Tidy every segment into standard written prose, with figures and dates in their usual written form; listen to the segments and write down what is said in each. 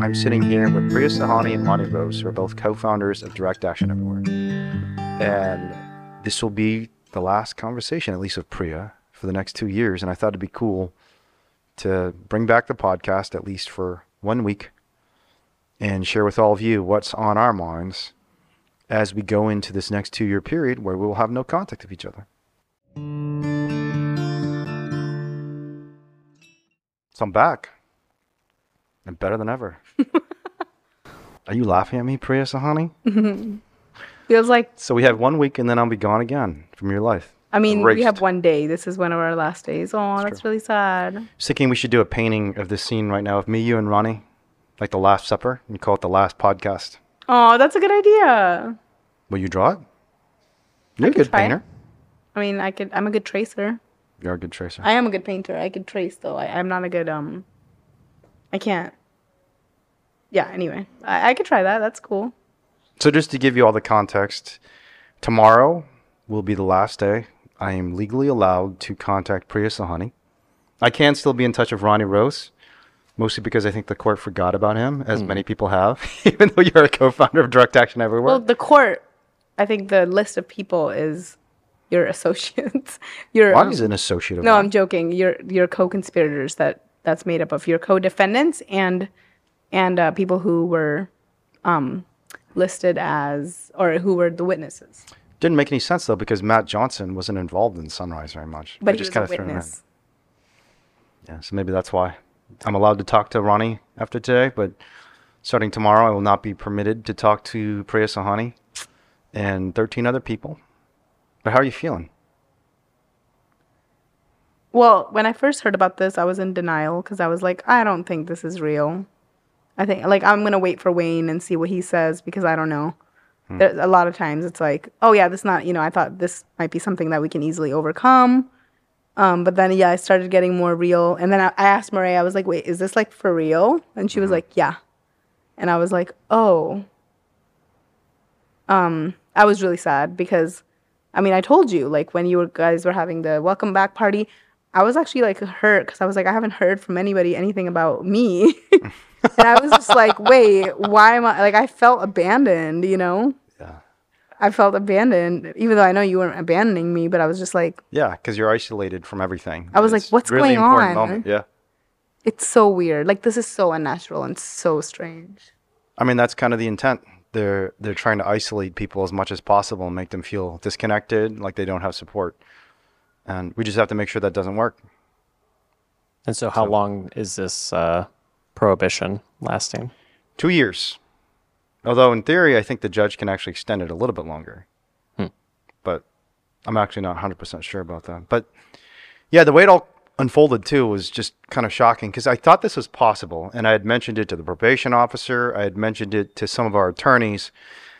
I'm sitting here with Priya Sahani and Ronnie Rose, who are both co-founders of Direct Action Everywhere. And this will be the last conversation, at least with Priya, for the next 2 years. And I thought it'd be cool to bring back the podcast, at least for 1 week, and share with all of you what's on our minds as we go into this next 2-year period where we will have no contact with each other. So I'm back. And better than ever. Are you laughing at me, Priya Sahani? Feels like... So we have 1 week and then I'll be gone again from your life. I mean, Erased. we have 1 day. This is one of our last days. Oh, that's true. really sad. I was thinking we should do a painting of this scene right now of me, you, and Ronnie. Like the Last Supper. And call it the Last Podcast. Oh, that's a good idea. Will you draw it? You're a could good try. painter. I mean, I'm a good tracer. You're a good tracer. I am a good painter. I could trace, though. I'm not a good, I can't. Yeah, anyway. I could try that. That's cool. So just to give you all the context, tomorrow will be the last day I am legally allowed to contact Priya Sahani. I can still be in touch with Ronnie Rose, mostly because I think the court forgot about him, as many people have, even though you're a co-founder of Direct Action Everywhere. Well, the court, I think the list of people is your associates. Your Ronnie's an associate of No, mine. I'm joking. Your co-conspirators that's made up of your co-defendants and people who were listed as, or who were the witnesses. Didn't make any sense, though, because Matt Johnson wasn't involved in Sunrise very much. But They he was kinda a threw him in. witness. Yeah, so maybe that's why. I'm allowed to talk to Ronnie after today, but starting tomorrow, I will not be permitted to talk to Priya Sahani and 13 other people. But how are you feeling? Well, when I first heard about this, I was in denial because I was like, I don't think this is real. I think, like, I'm going to wait for Wayne and see what he says because I don't know. There's a lot of times it's like, oh, yeah, this not, I thought this might be something that we can easily overcome. But then, yeah, I started getting more real. And then I asked Murray, I was like, wait, is this like for real? And she was like, yeah. And I was like, oh. I was really sad because, I mean, I told you, like, when you guys were having the welcome back party, I was actually, like, hurt because I was like, I haven't heard from anybody anything about me. And I was just like, wait, why am I, like, I felt abandoned, Yeah. I felt abandoned, even though I know you weren't abandoning me, but I was just like... Yeah, because you're isolated from everything. I was like, It's what's really going important on? moment. Yeah. It's so weird. Like, this is so unnatural and so strange. I mean, that's kind of the intent. They're trying to isolate people as much as possible and make them feel disconnected, like they don't have support. And we just have to make sure that doesn't work. And so how long is this prohibition lasting? 2 years. Although in theory, I think the judge can actually extend it a little bit longer. But I'm actually not 100% sure about that. But yeah, the way it all unfolded too was just kind of shocking because I thought this was possible. And I had mentioned it to the probation officer. I had mentioned it to some of our attorneys.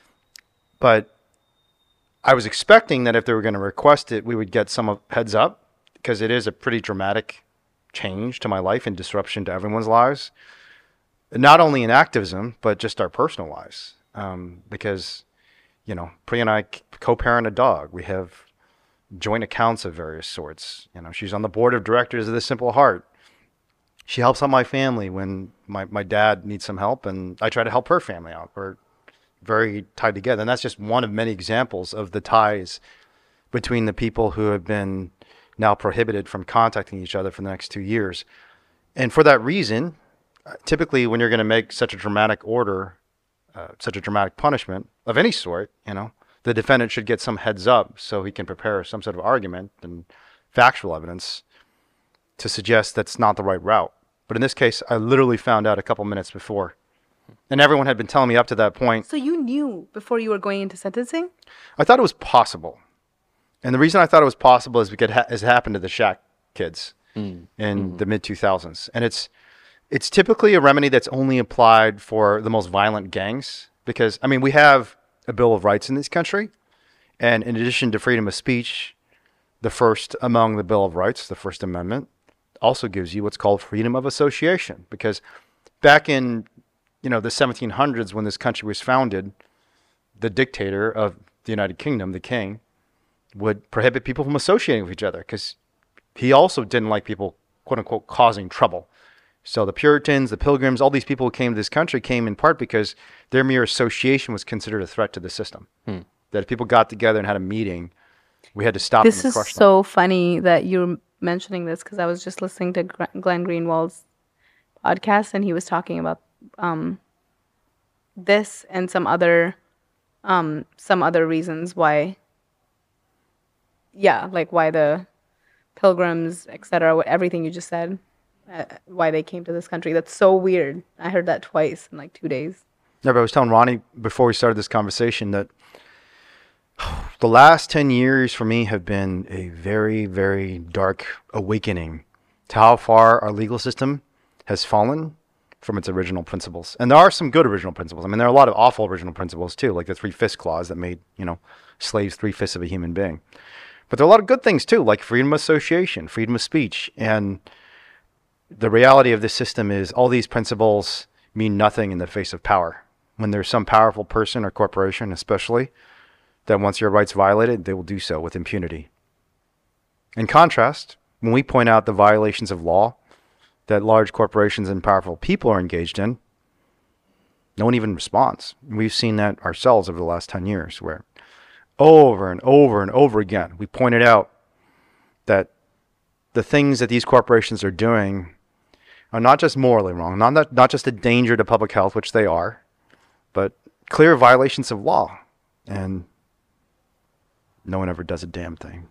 But I was expecting that if they were going to request it, we would get some heads up because it is a pretty dramatic change to my life and disruption to everyone's lives. Not only in activism, but just our personal lives. Because, Priya and I co-parent a dog. We have joint accounts of various sorts. She's on the board of directors of The Simple Heart. She helps out my family when my dad needs some help, and I try to help her family out. We're very tied together. And that's just one of many examples of the ties between the people who have been now prohibited from contacting each other for the next 2 years. And for that reason, typically when you're going to make such a dramatic order, such a dramatic punishment of any sort, the defendant should get some heads up so he can prepare some sort of argument and factual evidence to suggest that's not the right route. But in this case, I literally found out a couple minutes before. And everyone had been telling me up to that point. So you knew before you were going into sentencing? I thought it was possible. And the reason I thought it was possible is because it happened to the Shaq kids in the mid-2000s. And it's typically a remedy that's only applied for the most violent gangs because, I mean, we have a Bill of Rights in this country. And in addition to freedom of speech, the first among the Bill of Rights, the First Amendment, also gives you what's called freedom of association. Because back in, the 1700s when this country was founded, the dictator of the United Kingdom, the king, would prohibit people from associating with each other because he also didn't like people, quote unquote, causing trouble. So the Puritans, the Pilgrims, all these people who came to this country came in part because their mere association was considered a threat to the system. That if people got together and had a meeting, we had to stop This them and is crush them. so funny that you're mentioning this because I was just listening to Glenn Greenwald's podcast and he was talking about this and some other reasons why. Yeah, like why the Pilgrims, etc., everything you just said, why they came to this country. That's so weird. I heard that twice in like 2 days. Yeah, but I was telling Ronnie before we started this conversation that the last 10 years for me have been a very, very dark awakening to how far our legal system has fallen from its original principles. And there are some good original principles. I mean, there are a lot of awful original principles too, like the 3/5 clause that made, slaves 3/5 of a human being. But there are a lot of good things too, like freedom of association, freedom of speech. And the reality of this system is all these principles mean nothing in the face of power. When there's some powerful person or corporation especially that wants your rights violated, they will do so with impunity. In contrast, when we point out the violations of law that large corporations and powerful people are engaged in, no one even responds. We've seen that ourselves over the last 10 years where over and over and over again, we pointed out that the things that these corporations are doing are not just morally wrong, not just a danger to public health, which they are, but clear violations of law. And no one ever does a damn thing.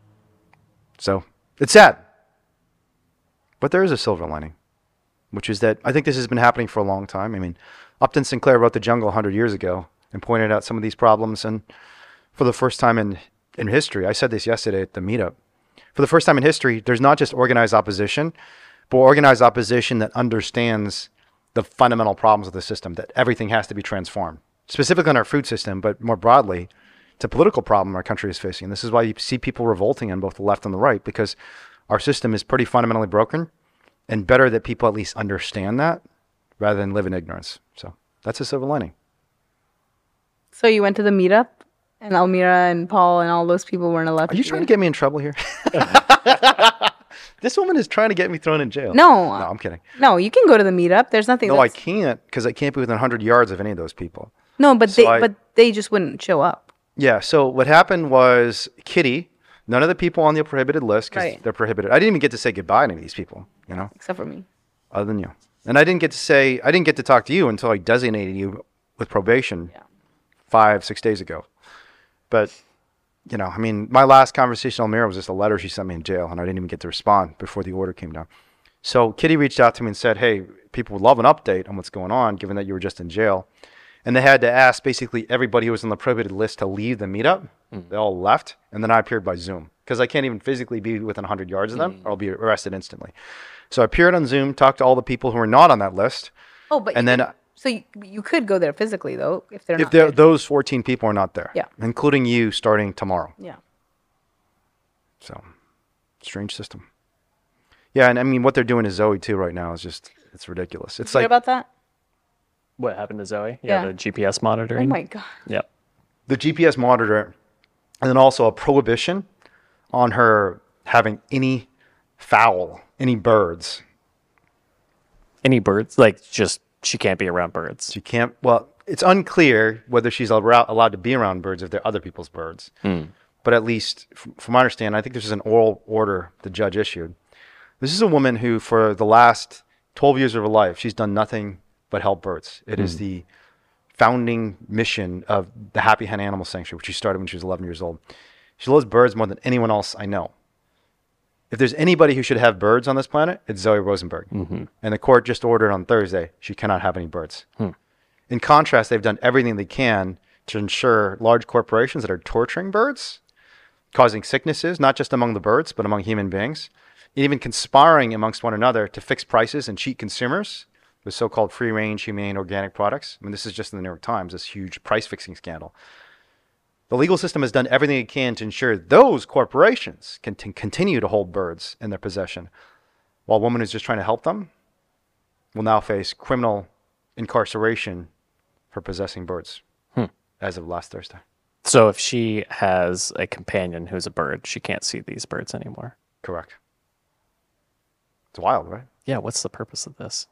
So it's sad. But there is a silver lining, which is that I think this has been happening for a long time. I mean, Upton Sinclair wrote The Jungle 100 years ago and pointed out some of these problems. And for the first time in history, I said this yesterday at the meetup, for the first time in history, there's not just organized opposition, but organized opposition that understands the fundamental problems of the system, that everything has to be transformed, specifically in our food system, but more broadly, it's a political problem our country is facing. This is why you see people revolting on both the left and the right, because our system is pretty fundamentally broken, and better that people at least understand that rather than live in ignorance. So that's a silver lining. So you went to the meetup, and Almira and Paul and all those people weren't allowed. Are you trying to get me in trouble here? This woman is trying to get me thrown in jail. No, I'm kidding. No, you can go to the meetup. There's nothing. No, I can't because I can't be within 100 yards of any of those people. No, but they just wouldn't show up. Yeah. So what happened was Kitty, none of the people on the prohibited list because they're prohibited. I didn't even get to say goodbye to any of these people. Except for me. Other than you, and I didn't get to talk to you until I designated you with probation 5-6 days ago. But I mean, my last conversation with Almira was just a letter she sent me in jail, and I didn't even get to respond before the order came down. So Kitty reached out to me and said, hey, people would love an update on what's going on, given that you were just in jail. And they had to ask basically everybody who was on the prohibited list to leave the meetup. They all left, and then I appeared by Zoom, because I can't even physically be within 100 yards of them, or I'll be arrested instantly. So I appeared on Zoom, talked to all the people who were not on that list. Oh, but so you could go there physically, though, if they're not there. Those 14 people are not there. Yeah. Including you starting tomorrow. Yeah. So, strange system. Yeah, and I mean, what they're doing to Zoe, too, right now is it's ridiculous. It's you heard about that? What happened to Zoe? Yeah. The GPS monitoring. Oh, my God. Yep. The GPS monitor, and then also a prohibition on her having any fowl, any birds. Any birds? Like, just, she can't be around birds. She can't, well, it's unclear whether she's allowed to be around birds if they're other people's birds. But at least, from my understanding, I think this is an oral order the judge issued. This is a woman who, for the last 12 years of her life, she's done nothing but help birds. It is the founding mission of the Happy Hen Animal Sanctuary, which she started when she was 11 years old. She loves birds more than anyone else I know. If there's anybody who should have birds on this planet, it's Zoe Rosenberg. And the court just ordered on Thursday she cannot have any birds. In contrast, they've done everything they can to ensure large corporations that are torturing birds, causing sicknesses, not just among the birds, but among human beings, and even conspiring amongst one another to fix prices and cheat consumers with so-called free-range, humane, organic products. I mean, this is just in the New York Times, this huge price-fixing scandal. The legal system has done everything it can to ensure those corporations can continue to hold birds in their possession, while a woman who's just trying to help them will now face criminal incarceration for possessing birds as of last Thursday. So if she has a companion who's a bird, she can't see these birds anymore. Correct. It's wild, right? Yeah, what's the purpose of this?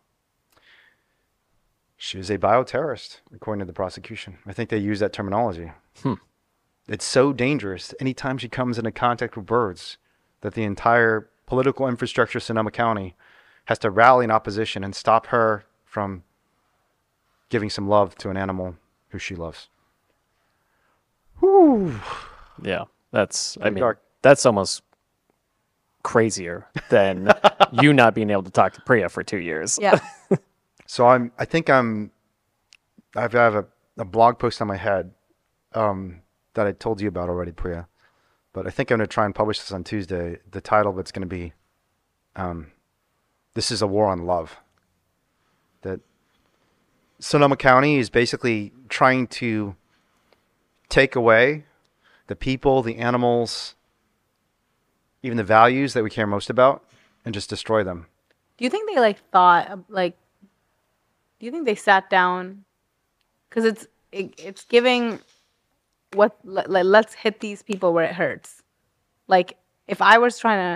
She was a bioterrorist, according to the prosecution. I think they use that terminology. Hmm. It's so dangerous anytime she comes into contact with birds that the entire political infrastructure of Sonoma County has to rally in opposition and stop her from giving some love to an animal who she loves. Whew. Yeah, that's, I Pretty mean, dark. that's almost crazier than you not being able to talk to Priya for 2 years. Yeah. So I have a blog post on my head that I told you about already, Priya. But I think I'm going to try and publish this on Tuesday. The title of it's going to be, This is a War on Love. That Sonoma County is basically trying to take away the people, the animals, even the values that we care most about, and just destroy them. Do you think they like thought like? Do you think they sat down? Because it's giving what let's hit these people where it hurts. Like if I was trying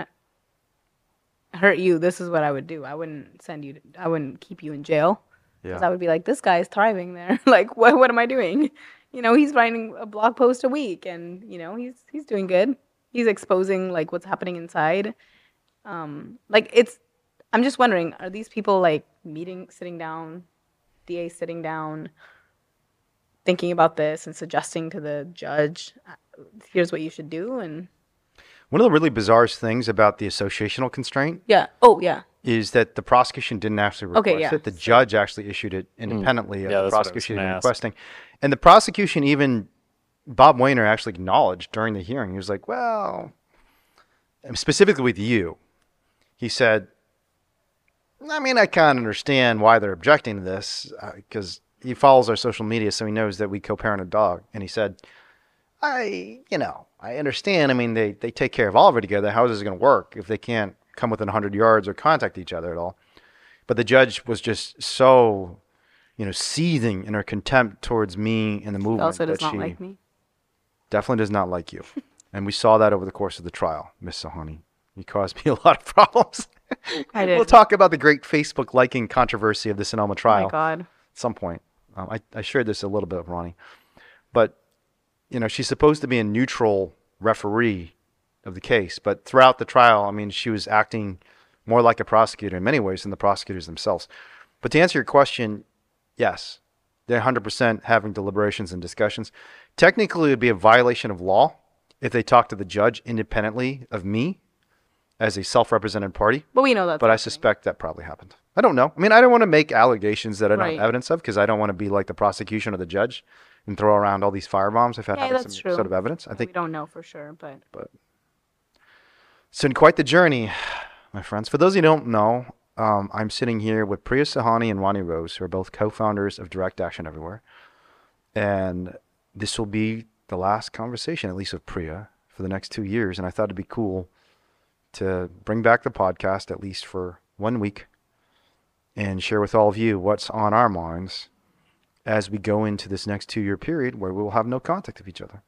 to hurt you, this is what I would do. I wouldn't I wouldn't keep you in jail. Because I would be like, this guy is thriving there. Like what am I doing? You know, he's writing a blog post a week, and you know he's doing good. He's exposing like what's happening inside. Like I'm just wondering, are these people like sitting down, DA sitting down, thinking about this and suggesting to the judge, here's what you should do? And one of the really bizarre things about the associational constraint is that the prosecution didn't actually request it. The judge actually issued it independently of the prosecution requesting. And the prosecution, even Bob Weiner actually acknowledged during the hearing, he was like, well, specifically with you, he said, I mean, I kind of understand why they're objecting to this because he follows our social media, so he knows that we co-parent a dog. And he said, I understand. I mean, they take care of Oliver together. How is this going to work if they can't come within 100 yards or contact each other at all? But the judge was just so, seething in her contempt towards me and the movement. He also does that not she like me. Definitely does not like you. And we saw that over the course of the trial, Miss Sahani. You caused me a lot of problems. I did. We'll talk about the great Facebook liking controversy of the Sonoma trial. Oh my God. At some point. I shared this a little bit with Ronnie. But, she's supposed to be a neutral referee of the case. But throughout the trial, I mean, she was acting more like a prosecutor in many ways than the prosecutors themselves. But to answer your question, yes, they're 100% having deliberations and discussions. Technically, it would be a violation of law if they talk to the judge independently of me as a self-represented party. But we know that. But I suspect that probably happened. I don't know. I mean, I don't want to make allegations that I don't have evidence of because I don't want to be like the prosecution or the judge and throw around all these firebombs if I have some sort of evidence. I think we don't know for sure, but it's been quite the journey, my friends. For those who don't know, I'm sitting here with Priya Sahani and Ronnie Rose, who are both co-founders of Direct Action Everywhere. And this will be the last conversation, at least with Priya, for the next 2 years. And I thought it'd be cool to bring back the podcast at least for 1 week and share with all of you what's on our minds as we go into this next 2-year period where we will have no contact with each other.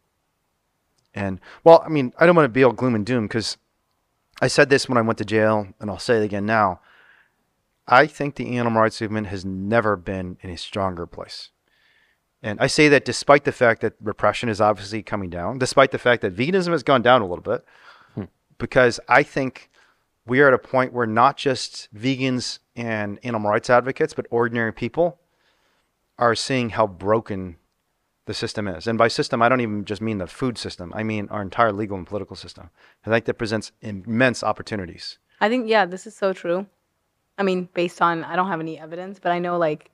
And, well, I mean, I don't want to be all gloom and doom because I said this when I went to jail, and I'll say it again now. I think the animal rights movement has never been in a stronger place. And I say that despite the fact that repression is obviously coming down, despite the fact that veganism has gone down a little bit, because I think we are at a point where not just vegans and animal rights advocates, but ordinary people are seeing how broken the system is. And by system, I don't even just mean the food system. I mean our entire legal and political system. I think that presents immense opportunities. I think, this is so true. I mean, based on, I don't have any evidence, but I know like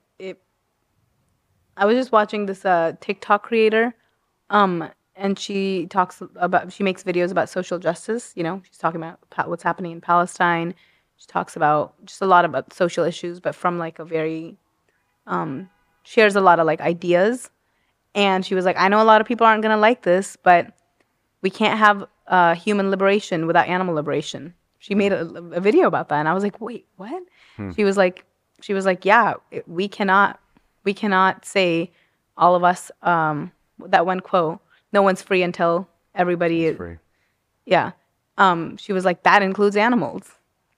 I was just watching this TikTok creator, and she makes videos about social justice. She's talking about what's happening in Palestine. She talks about just a lot about social issues, but from like a very, shares a lot of like ideas. And she was like, I know a lot of people aren't going to like this, but we can't have human liberation without animal liberation. She made a video about that. And I was like, wait, what? She was like, yeah, we cannot say all of us, that one quote, no one's free until everybody is free. Yeah. She was like, that includes animals.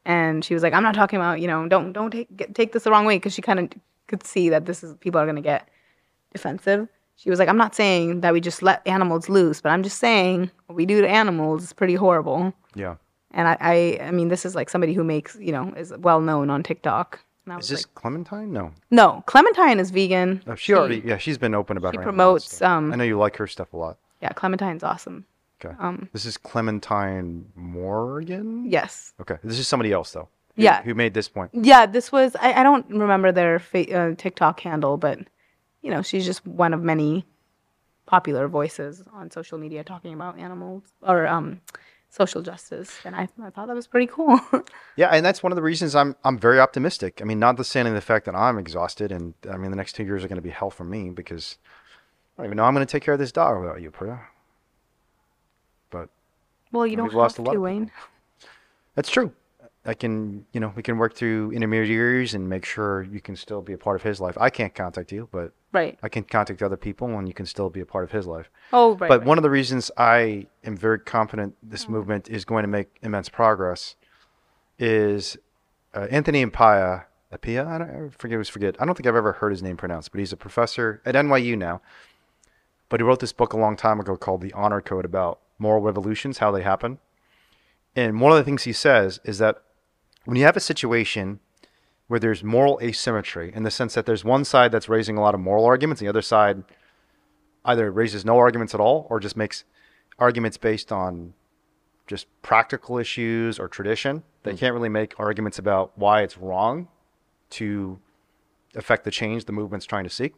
And she was like, I'm not talking about, don't take this the wrong way, because she kind of could see that people are going to get defensive. She was like, I'm not saying that we just let animals loose, but I'm just saying what we do to animals is pretty horrible. Yeah. And I mean, this is like somebody who makes, is well known on TikTok. And I Is was this like, Clementine? No. no, Clementine is vegan. Oh, she's been open about she her promotes, animals, so I know you like her stuff a lot. Yeah, Clementine's awesome. Okay. This is Clementine Morgan? Yes. Okay. This is somebody else, though. Yeah. Who made this point. Yeah, this was, I don't remember their TikTok handle, but, she's just one of many popular voices on social media talking about animals or social justice. And I thought that was pretty cool. Yeah, and that's one of the reasons I'm very optimistic. I mean, notwithstanding the fact that I'm exhausted, and I mean, the next 2 years are going to be hell for me because I don't even know I'm going to take care of this dog without you, Priya. But Well, you don't we've lost have a lot to, of Wayne. that's true. I can, we can work through intermediaries and make sure you can still be a part of his life. I can't contact you, but Right. I can contact other people and you can still be a part of his life. Oh, right. But one of the reasons I am very confident this movement is going to make immense progress is Anthony Appiah. I don't think I've ever heard his name pronounced, but he's a professor at NYU now. But he wrote this book a long time ago called The Honor Code about moral revolutions, how they happen. And one of the things he says is that when you have a situation where there's moral asymmetry, in the sense that there's one side that's raising a lot of moral arguments, and the other side either raises no arguments at all or just makes arguments based on just practical issues or tradition. They can't really make arguments about why it's wrong to affect the change the movement's trying to seek.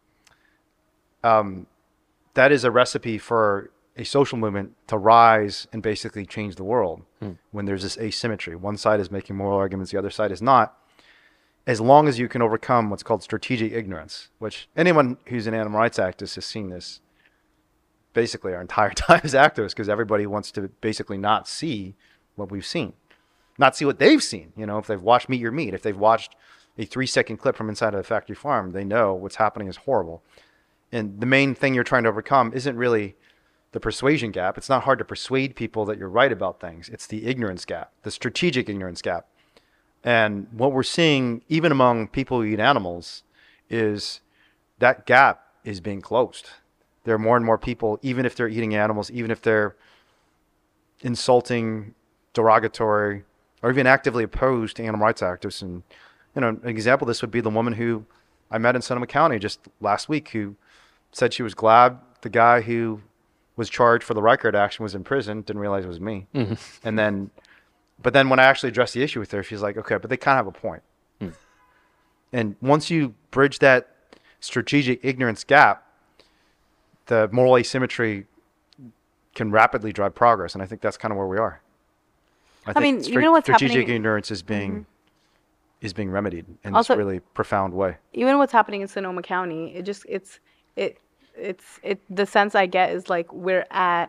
That is a recipe for a social movement to rise and basically change the world when there's this asymmetry. One side is making moral arguments, the other side is not. As long as you can overcome what's called strategic ignorance, which anyone who's an animal rights activist has seen this basically our entire time as activists, because everybody wants to basically not see what we've seen, not see what they've seen. If they've watched Meet Your Meat, if they've watched a 3-second clip from inside of a factory farm, they know what's happening is horrible. And the main thing you're trying to overcome isn't really the persuasion gap. It's not hard to persuade people that you're right about things. It's the ignorance gap, the strategic ignorance gap. And what we're seeing, even among people who eat animals, is that gap is being closed. There are more and more people, even if they're eating animals, even if they're insulting, derogatory, or even actively opposed to animal rights activists. And an example of this would be the woman who I met in Sonoma County just last week, who said she was glad the guy who was charged for the Reichert action was in prison, didn't realize it was me. Mm-hmm. But then when I actually addressed the issue with her, she's like, okay, but they kind of have a point. And once you bridge that strategic ignorance gap, the moral asymmetry can rapidly drive progress. And I think that's kind of where we are. I mean, what's strategic happening, ignorance is being remedied in also, this really profound way. Even what's happening in Sonoma County, it's the sense I get is like we're at,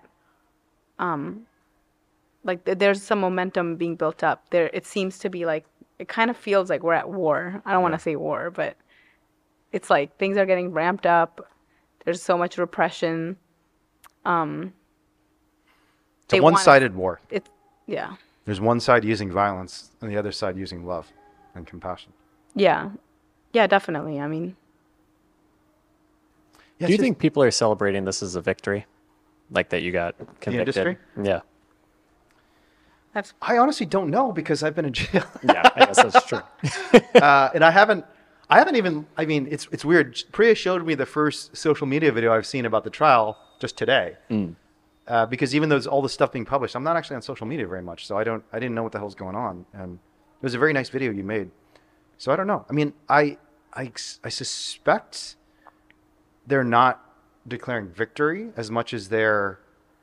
like there's some momentum being built up there. It seems to be like, it kind of feels like we're at war. I don't want to say war, but it's like things are getting ramped up. There's so much repression. It's a one-sided war. Yeah. There's one side using violence and the other side using love and compassion. Yeah. Yeah, definitely. I mean, do you think people are celebrating this as a victory? Like that you got convicted? The industry? Yeah. I honestly don't know because I've been in jail. Yeah, I guess that's true. And I haven't even, I mean, it's weird. Priya showed me the first social media video I've seen about the trial just today. Because even though there's all this stuff being published, I'm not actually on social media very much. So I didn't know what the hell's going on. And it was a very nice video you made. So I don't know. I mean, I suspect they're not declaring victory as much as they're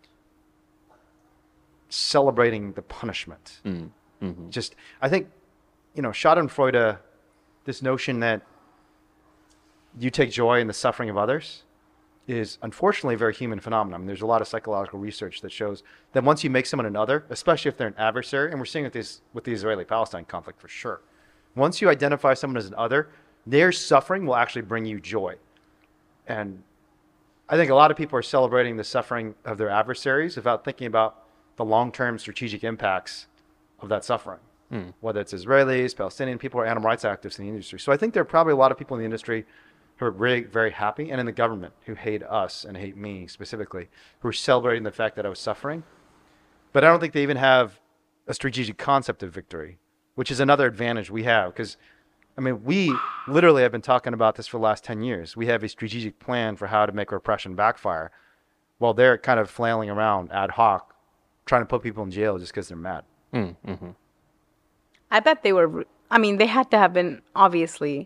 celebrating the punishment. Mm-hmm. Just, I think, Schadenfreude, this notion that you take joy in the suffering of others is unfortunately a very human phenomenon. I mean, there's a lot of psychological research that shows that once you make someone an other, especially if they're an adversary, and we're seeing with the Israeli-Palestine conflict for sure, once you identify someone as an other, their suffering will actually bring you joy. And I think a lot of people are celebrating the suffering of their adversaries without thinking about the long-term strategic impacts of that suffering. whether it's Israelis, Palestinian people, or animal rights activists in the industry. So I think there are probably a lot of people in the industry who are really very happy, and in the government who hate us and hate me specifically, who are celebrating the fact that I was suffering. But I don't think they even have a strategic concept of victory, which is another advantage we have. Because, I mean, we literally have been talking about this for the last 10 years. We have a strategic plan for how to make repression backfire, while they're kind of flailing around ad hoc, trying to put people in jail just because they're mad. Mm-hmm. I bet they were. I mean, they had to have been, obviously,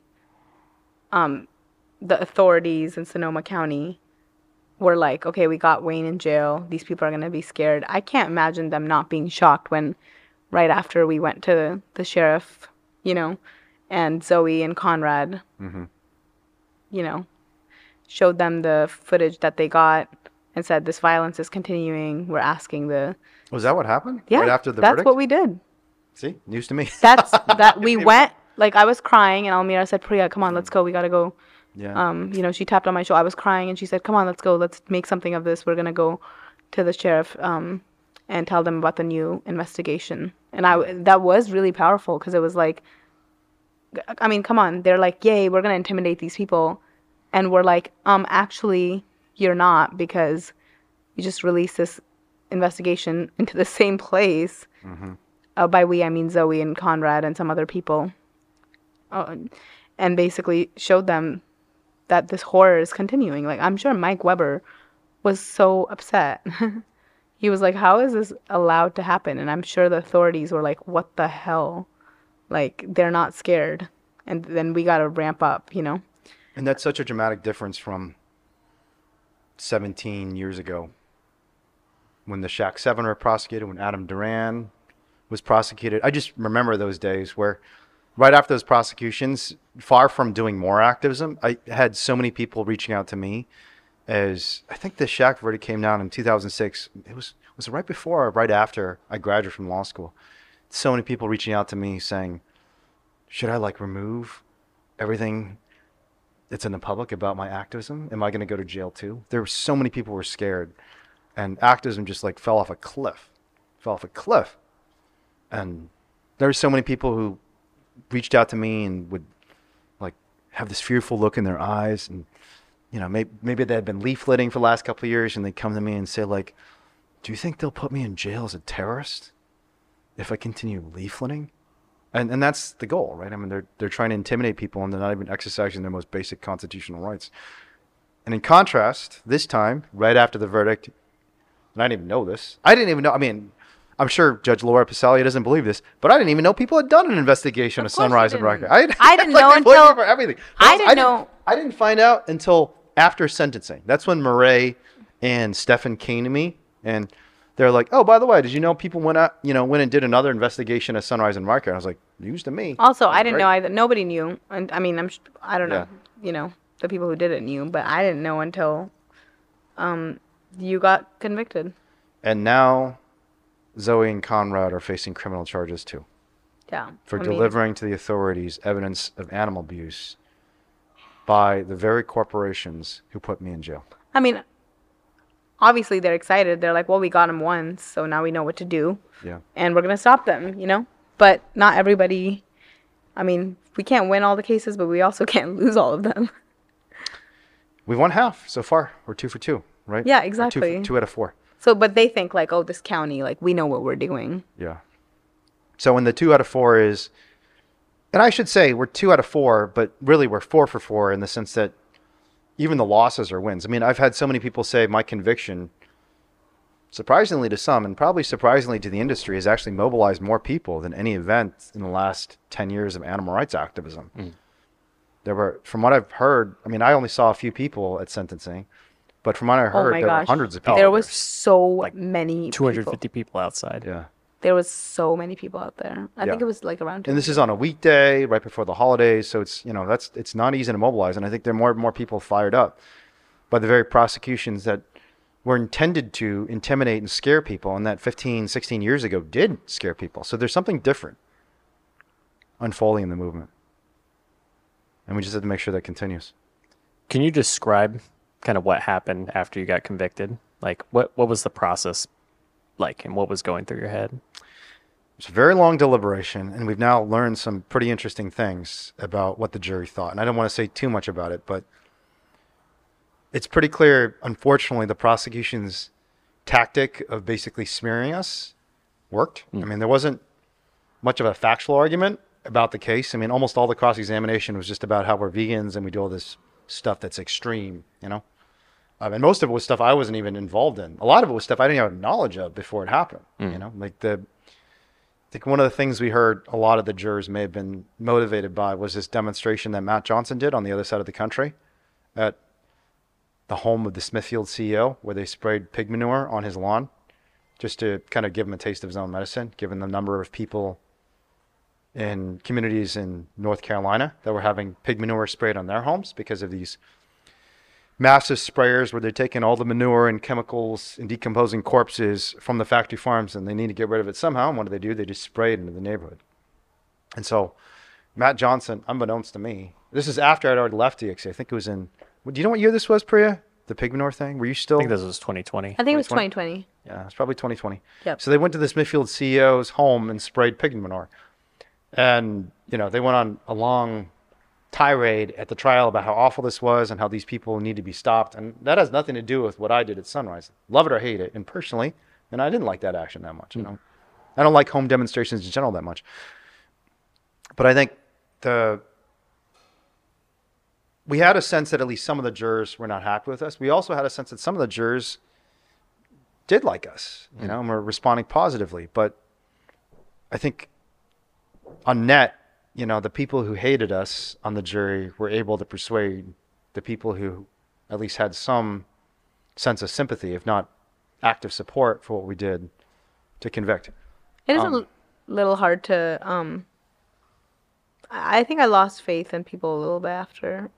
the authorities in Sonoma County were like, okay, we got Wayne in jail. These people are going to be scared. I can't imagine them not being shocked when right after we went to the sheriff, you know, and Zoe and Conrad, you know, showed them the footage that they got and said, this violence is continuing. We're asking the... Was that what happened? Yeah, right after the that's verdict? what we did. See? News to me. That we went, like, I was crying, and Almira said, Priya, come on, let's go. We got to go. Yeah. You know, she tapped on my shoulder. I was crying, and she said, come on, let's go. Let's make something of this. We're going to go to the sheriff and tell them about the new investigation. And that was really powerful because it was like, I mean, come on. They're like, yay, we're going to intimidate these people. And we're like, actually, you're not, because you just released this investigation into the same place. By we, I mean Zoe and Conrad and some other people. And basically showed them that this horror is continuing. Like, I'm sure Mike Weber was so upset. He was like, how is this allowed to happen? And I'm sure the authorities were like, what the hell? Like, they're not scared. And then we got to ramp up, you know? And that's such a dramatic difference from 17 years ago when the Shack 7 were prosecuted, when Adam Duran was prosecuted. I just remember those days where right after those prosecutions, far from doing more activism, I had so many people reaching out to me. As I think the Shack verdict came down in 2006. Was it right before or right after I graduated from law school? So many people reaching out to me saying, should I like remove everything that's in the public about my activism? Am I going to go to jail too? There were so many people who were scared, and activism just like fell off a cliff. And there were so many people who reached out to me and would like have this fearful look in their eyes, and you know, maybe they had been leafleting for the last couple of years, and they come to me and say like, do you think they'll put me in jail as a terrorist if I continue leafleting? And that's the goal, right? I mean, they're trying to intimidate people, and they're not even exercising their most basic constitutional rights. And in contrast, this time, right after the verdict, and I didn't even know this. I didn't even know. I mean, I'm sure Judge Laura Passalia doesn't believe this, but I didn't even know people had done an investigation of Sunrise and Riker. I didn't know until for everything. I didn't know. I didn't find out until after sentencing. That's when Murray and Stefan came to me, and they're like, "Oh, by the way, did you know people went and did another investigation of Sunrise and Riker?" And I was like, "News to me." Also, I didn't know either. Nobody knew, and I mean, I don't know. Yeah. You know, the people who did it knew, but I didn't know until you got convicted. And now Zoe and Conrad are facing criminal charges too. Yeah. For delivering to the authorities evidence of animal abuse by the very corporations who put me in jail. I mean, obviously they're excited. They're like, well, we got them once, so now we know what to do. Yeah. And we're going to stop them, you know? But not everybody, I mean, we can't win all the cases, but we also can't lose all of them. We've won half so far. We're 2 for 2, right? Yeah, exactly. 2 out of 4. So, but they think like, oh, this county, like, we know what we're doing. Yeah. So when the 2 out of 4 is, and I should say we're 2 out of 4, but really we're 4 for 4 in the sense that even the losses are wins. I mean, I've had so many people say my conviction, surprisingly to some, and probably surprisingly to the industry, has actually mobilized more people than any event in the last 10 years of animal rights activism. There were, from what I've heard, I mean, I only saw a few people at sentencing, but from what I heard, there were hundreds of people. There was so many 250 people outside. Yeah. There was so many people out there. I think it was like around 200. And this is on a weekday, right before the holidays, so it's, it's not easy to mobilize, and I think there are more and more people fired up by the very prosecutions that were intended to intimidate and scare people, and that 15, 16 years ago did scare people. So there's something different unfolding in the movement. And we just have to make sure that continues. Can you describe kind of what happened after you got convicted? Like, what was the process like, and what was going through your head? It's a very long deliberation, and we've now learned some pretty interesting things about what the jury thought. And I don't want to say too much about it, but it's pretty clear, unfortunately, the prosecution's tactic of basically smearing us worked. I mean, there wasn't much of a factual argument about the case. I mean, almost all the cross-examination was just about how we're vegans and we do all this stuff that's extreme, you know? And most of it was stuff I wasn't even involved in. A lot of it was stuff I didn't have knowledge of before it happened, you know? Like I think one of the things we heard a lot of the jurors may have been motivated by was this demonstration that Matt Johnson did on the other side of the country at the home of the Smithfield CEO, where they sprayed pig manure on his lawn just to kind of give him a taste of his own medicine, given the number of people in communities in North Carolina that were having pig manure sprayed on their homes because of these massive sprayers where they're taking all the manure and chemicals and decomposing corpses from the factory farms, and they need to get rid of it somehow. And what do? They just spray it into the neighborhood. And so Matt Johnson, unbeknownst to me, this is after I'd already left DXA. I think it was in, do you know what year this was, Priya? The pig manure thing? Were you still? I think this was 2020. I think it was 2020. Yeah, it's probably 2020. Yep. So they went to the Smithfield CEO's home and sprayed pig manure. And, you know, they went on a long tirade at the trial about how awful this was and how these people need to be stopped. And that has nothing to do with what I did at Sunrise. Love it or hate it. And personally, and I didn't like that action that much, you know. I don't like home demonstrations in general that much. But I think we had a sense that at least some of the jurors were not happy with us. We also had a sense that some of the jurors did like us, you know, and were responding positively. But I think on net, you know, the people who hated us on the jury were able to persuade the people who at least had some sense of sympathy, if not active support for what we did, to convict. It is a little hard to. I think I lost faith in people a little bit after.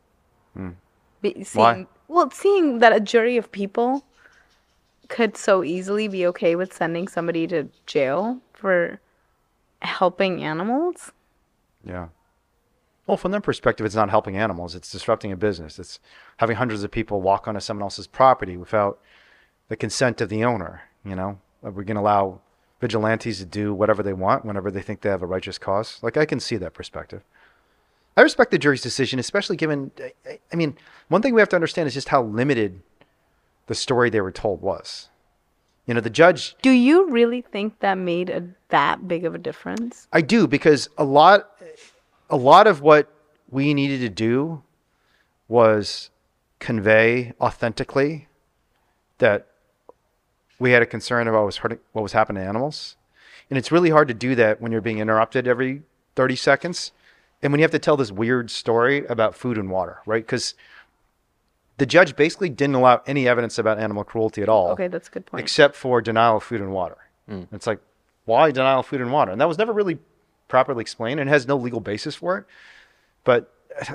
Why? Seeing that a jury of people could so easily be okay with sending somebody to jail for helping animals. Yeah. Well, from their perspective, it's not helping animals. It's disrupting a business. It's having hundreds of people walk onto someone else's property without the consent of the owner, you know? Are we going to allow vigilantes to do whatever they want whenever they think they have a righteous cause? Like, I can see that perspective. I respect the jury's decision, especially given, I mean, one thing we have to understand is just how limited the story they were told was. You know, the judge... Do you really think that made that big of a difference? I do, because a lot of what we needed to do was convey authentically that we had a concern about what was happening to animals. And it's really hard to do that when you're being interrupted every 30 seconds. And when you have to tell this weird story about food and water, right? Because the judge basically didn't allow any evidence about animal cruelty at all. Okay, that's a good point. Except for denial of food and water. It's like, why denial of food and water? And that was never really properly explained and has no legal basis for it. But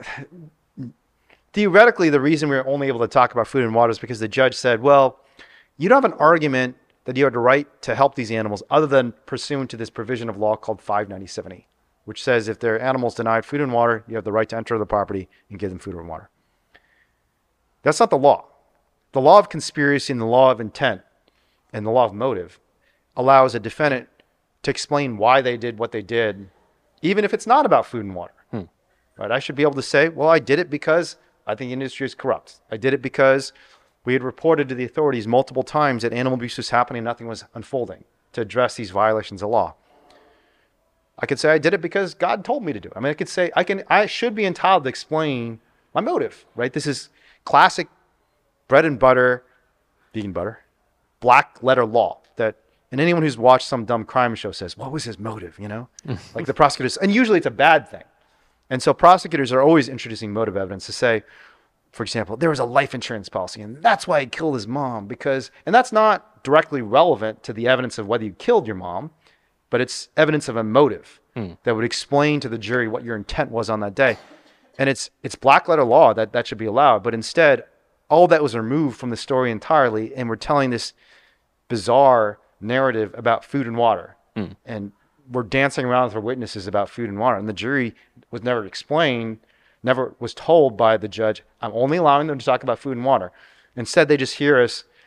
theoretically, the reason we were only able to talk about food and water is because the judge said, well, you don't have an argument that you have the right to help these animals other than pursuant to this provision of law called 597E, which says if their animals denied food and water, you have the right to enter the property and give them food and water. That's not the law. The law of conspiracy and the law of intent and the law of motive allows a defendant to explain why they did what they did, even if it's not about food and water. Right? I should be able to say, well, I did it because I think the industry is corrupt. I did it because we had reported to the authorities multiple times that animal abuse was happening and nothing was unfolding to address these violations of law. I could say I did it because God told me to do it. I mean, I could say I should be entitled to explain my motive, right? This is classic bread and butter, vegan butter, black letter law that, and anyone who's watched some dumb crime show says, what was his motive, you know? Like the prosecutors, and usually it's a bad thing. And so prosecutors are always introducing motive evidence to say, for example, there was a life insurance policy and that's why he killed his mom because, and that's not directly relevant to the evidence of whether you killed your mom, but it's evidence of a motive that would explain to the jury what your intent was on that day. And it's black letter law that should be allowed. But instead, all that was removed from the story entirely, and we're telling this bizarre narrative about food and water. And we're dancing around with our witnesses about food and water. And the jury was never explained, never was told by the judge, I'm only allowing them to talk about food and water. Instead, they just hear us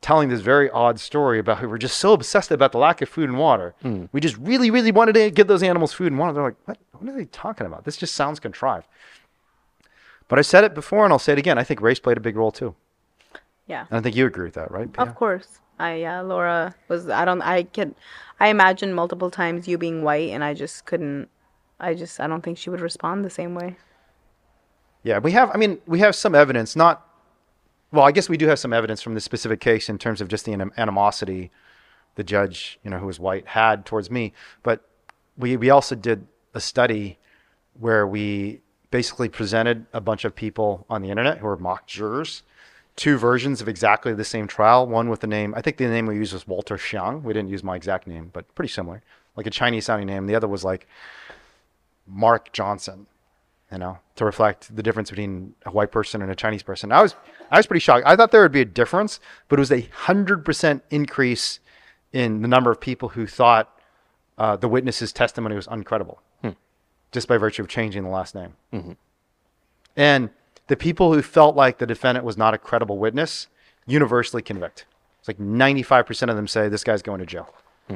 telling this very odd story about how we're just so obsessed about the lack of food and water. We just really, really wanted to give those animals food and water. They're like, what are they talking about? This just sounds contrived. But I said it before and I'll say it again. I think race played a big role too. Yeah. And I think you agree with that, right, Pia? Of course. Laura was, I imagine multiple times you being white and I don't think she would respond the same way. Yeah, we have some evidence, I guess we do have some evidence from this specific case in terms of just the animosity the judge, who was white, had towards me. But we also did a study where we basically presented a bunch of people on the internet who were mock jurors, 2 versions of exactly the same trial. One with the name, I think the name we used was Walter Xiang. We didn't use my exact name, but pretty similar, like a Chinese sounding name. The other was like Mark Johnson, to reflect the difference between a white person and a Chinese person. I was pretty shocked. I thought there would be a difference, but it was 100% increase in the number of people who thought the witness's testimony was uncredible, just by virtue of changing the last name. Mm-hmm. And the people who felt like the defendant was not a credible witness universally convict. It's like 95% of them say this guy's going to jail.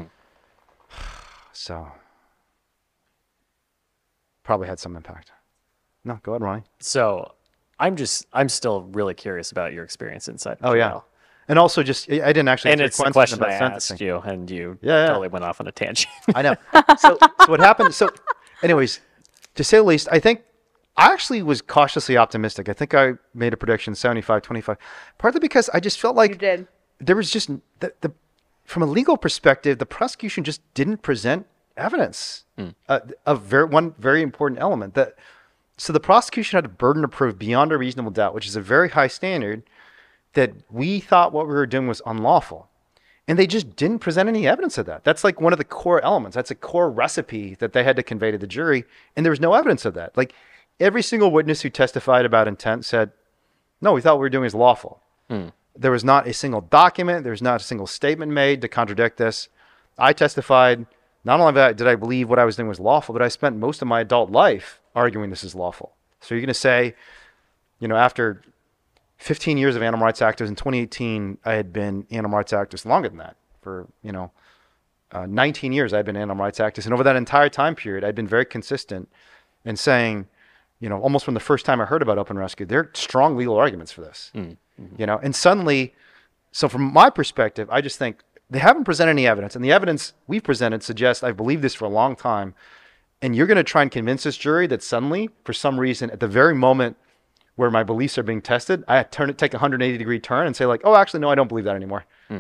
So probably had some impact. No, go ahead, Ronnie. So I'm still really curious about your experience inside the trial. Yeah. And also just, I didn't actually and it's the question about I sentencing. asked you, and you Yeah. totally went off on a tangent. I know. So what happened, anyways, to say the least, I think I actually was cautiously optimistic. I think I made a prediction 75-25, partly because I just felt like You did. there was just, from a legal perspective, the prosecution just didn't present evidence of one very important element. So the prosecution had a burden of proof beyond a reasonable doubt, which is a very high standard, that we thought what we were doing was unlawful. And they just didn't present any evidence of that. That's like one of the core elements. That's a core recipe that they had to convey to the jury. And there was no evidence of that. Like every single witness who testified about intent said, no, we thought what we were doing is lawful. There was not a single document. There was not a single statement made to contradict this. I testified, not only did I believe what I was doing was lawful, but I spent most of my adult life arguing this is lawful. So you're going to say, after 15 years of animal rights activist, in 2018, I had been animal rights activist longer than that. For, 19 years, I've been animal rights activist. And over that entire time period, I've been very consistent in saying, almost from the first time I heard about open rescue, there are strong legal arguments for this. And suddenly, so from my perspective, I just think they haven't presented any evidence. And the evidence we've presented suggests I've believed this for a long time. And you're going to try and convince this jury that suddenly, for some reason, at the very moment where my beliefs are being tested, I take a 180-degree turn and say like, oh, actually, no, I don't believe that anymore.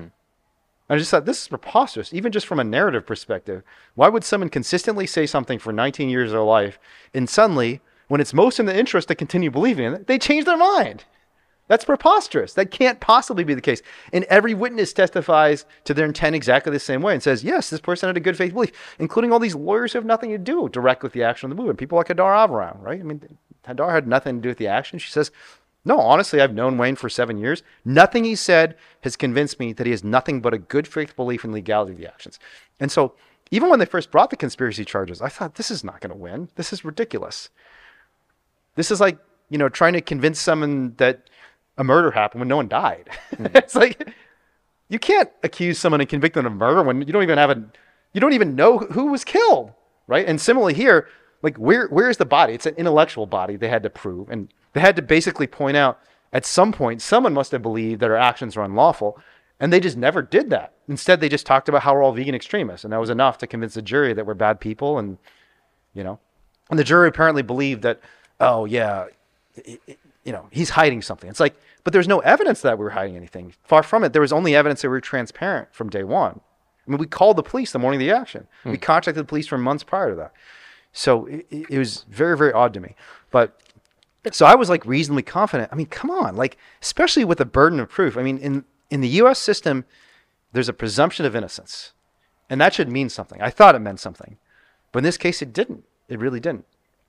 I just thought, this is preposterous, even just from a narrative perspective. Why would someone consistently say something for 19 years of their life, and suddenly, when it's most in the interest to continue believing it, they change their mind? That's preposterous. That can't possibly be the case. And every witness testifies to their intent exactly the same way and says, yes, this person had a good faith belief, including all these lawyers who have nothing to do directly with the action of the movement. People like Hadar Avram, right? I mean, Hadar had nothing to do with the action. She says, no, honestly, I've known Wayne for 7 years. Nothing he said has convinced me that he has nothing but a good faith belief in legality of the actions. And so even when they first brought the conspiracy charges, I thought, this is not going to win. This is ridiculous. This is like, trying to convince someone that a murder happened when no one died. It's like, you can't accuse someone and convict them of murder when you don't even know who was killed, right? And similarly here, like where is the body? It's an intellectual body they had to prove, and they had to basically point out at some point someone must have believed that our actions were unlawful, and they just never did that. Instead, they just talked about how we're all vegan extremists, and that was enough to convince the jury that we're bad people, and and the jury apparently believed that, oh yeah, he's hiding something. It's like, but there's no evidence that we were hiding anything. Far from it. There was only evidence that we were transparent from day one. I mean, we called the police the morning of the action. We contacted the police for months prior to that. So it was very, very odd to me. But so I was like reasonably confident. I mean, come on, like, especially with the burden of proof. I mean, in the U.S. system, there's a presumption of innocence, and that should mean something. I thought it meant something, but in this case, it didn't. It really didn't.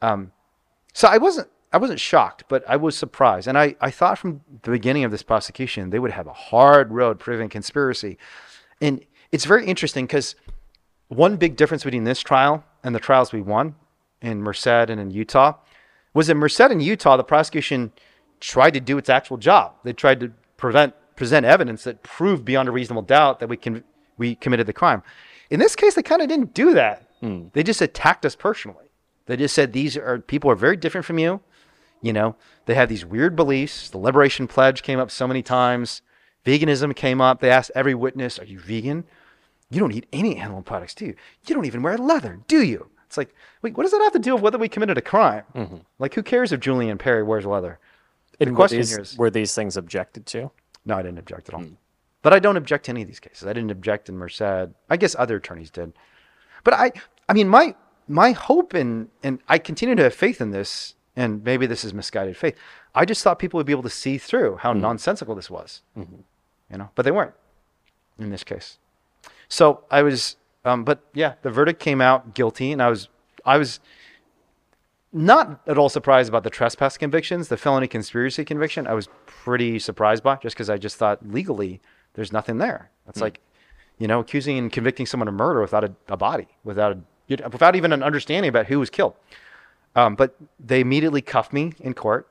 So I wasn't shocked, but I was surprised. And I thought from the beginning of this prosecution, they would have a hard road proving conspiracy. And it's very interesting because one big difference between this trial and the trials we won in Merced and in Utah was in Merced and Utah, the prosecution tried to do its actual job. They tried to prevent present evidence that proved beyond a reasonable doubt that we committed the crime. In this case, they kind of didn't do that. They just attacked us personally. They just said people are very different from you. You know, they have these weird beliefs. The Liberation Pledge came up so many times. Veganism came up. They asked every witness, "Are you vegan? You don't eat any animal products, do you? You don't even wear leather, do you?" It's like, wait, what does that have to do with whether we committed a crime? Like, who cares if Julian Perry wears leather? The question here is, were these things objected to? no, I didn't object at all. But I don't object to any of these cases. I didn't object in Merced. I guess other attorneys did. But I mean, my hope and I continue to have faith in this, and maybe this is misguided faith. I just thought people would be able to see through how nonsensical this was, you know, but they weren't in this case. So I was, but yeah, the verdict came out guilty, and I was not at all surprised about the trespass convictions. The felony conspiracy conviction, I was pretty surprised by, just because I just thought legally there's nothing there. It's like, you know, accusing and convicting someone of murder without a body, without even an understanding about who was killed. But they immediately cuffed me in court.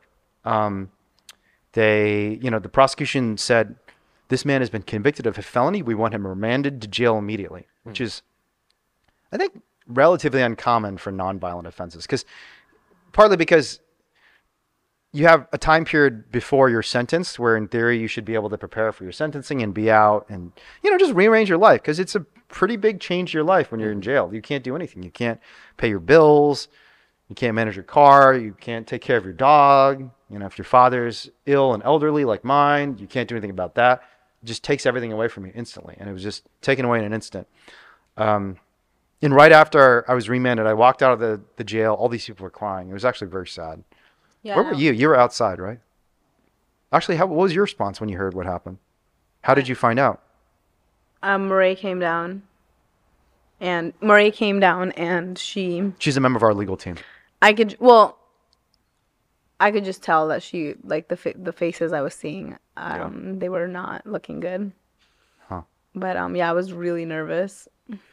The prosecution said, "This man has been convicted of a felony. We want him remanded to jail immediately," which is, I think, relatively uncommon for nonviolent offenses. Partly because you have a time period before you're sentenced where, in theory, you should be able to prepare for your sentencing and be out and, you know, just rearrange your life, because it's a pretty big change to your life when you're in jail. You can't do anything. You can't pay your bills. You can't manage your car. You can't take care of your dog. You know, if your father's ill and elderly like mine, you can't do anything about that. It just takes everything away from you instantly. And it was just taken away in an instant. And right after I was remanded, I walked out of the jail. All these people were crying. It was actually very sad. Yeah. Where were you? You were outside, right? Actually, what was your response when you heard what happened? How did you find out? Marie came down, and She's a member of our legal team. I could just tell that she, like, the faces I was seeing, they were not looking good. Huh. But I was really nervous.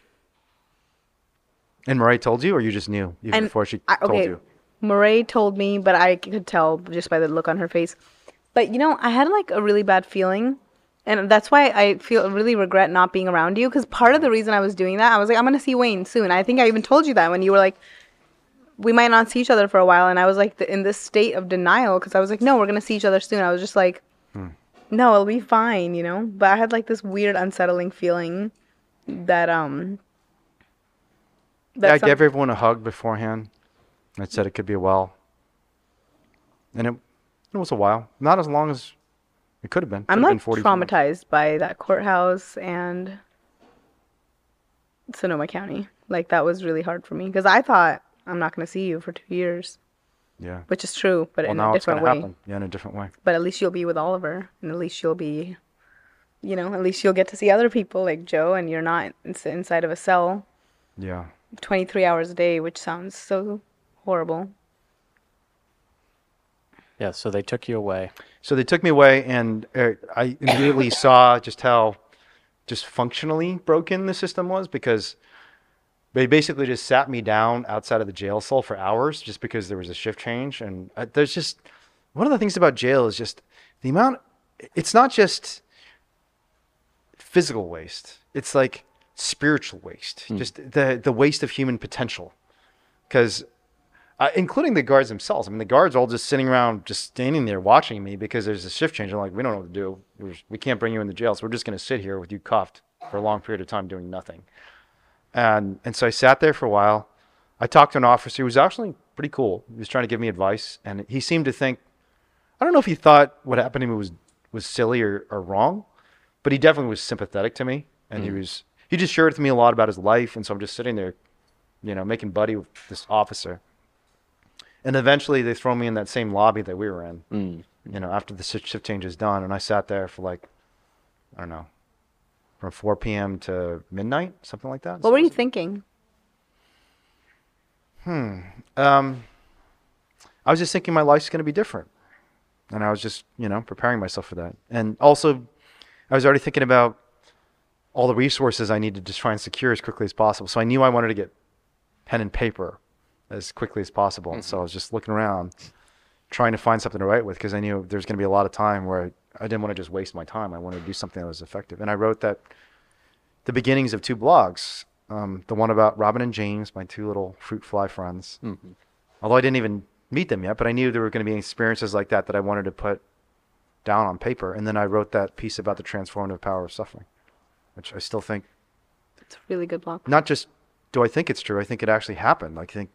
And Marie told you, or you just knew even before she told you? Marie told me, but I could tell just by the look on her face. But, you know, I had, like, a really bad feeling. And that's why I really regret not being around you. Because part of the reason I was doing that, I was like, I'm going to see Wayne soon. I think I even told you that when you were like, we might not see each other for a while. And I was like in this state of denial, because I was like, no, we're going to see each other soon. I was just like, no, it'll be fine, you know. But I had like this weird unsettling feeling that I gave everyone a hug beforehand. I said it could be a while. And it was a while. Not as long as it could have been. I'm like traumatized by that courthouse and Sonoma County. Like, that was really hard for me, because I thought, I'm not going to see you for 2 years. Yeah. Which is true, but in a different way. Happen. Yeah, in a different way. But at least you'll be with Oliver, and at least you'll be, you know, at least you'll get to see other people like Joe, and you're not inside of a cell. Yeah. 23 hours a day, which sounds so horrible. Yeah, so they took you away. So they took me away, and I immediately saw just how just functionally broken the system was, because they basically just sat me down outside of the jail cell for hours just because there was a shift change. And there's just, one of the things about jail is just the amount, it's not just physical waste. It's like spiritual waste, just the waste of human potential. Because including the guards themselves. I mean, the guards are all just sitting around, just standing there watching me because there's a shift change. I'm like, we don't know what to do. We can't bring you in the jail, so we're just going to sit here with you cuffed for a long period of time doing nothing. And so I sat there for a while. I talked to an officer who was actually pretty cool. He was trying to give me advice, and he seemed to think, I don't know if he thought what happened to me was silly or wrong, but he definitely was sympathetic to me, and he just shared with me a lot about his life. And so I'm just sitting there, you know, making buddy with this officer. And eventually they throw me in that same lobby that we were in, you know, after the shift change is done. And I sat there for like, I don't know, from 4 p.m. to midnight, something like that. What were you thinking? I was just thinking my life's going to be different. And I was just, you know, preparing myself for that. And also, I was already thinking about all the resources I needed to try and secure as quickly as possible. So I knew I wanted to get pen and paper as quickly as possible. And so I was just looking around, trying to find something to write with, because I knew there's going to be a lot of time where I didn't want to just waste my time. I wanted to do something that was effective. And I wrote the beginnings of 2 blogs. The one about Robin and James, my 2 little fruit fly friends. Mm-hmm. Although I didn't even meet them yet, but I knew there were going to be experiences like that I wanted to put down on paper. And then I wrote that piece about the transformative power of suffering, which I still think. It's a really good blog. Not just do I think it's true, I think it actually happened. I think.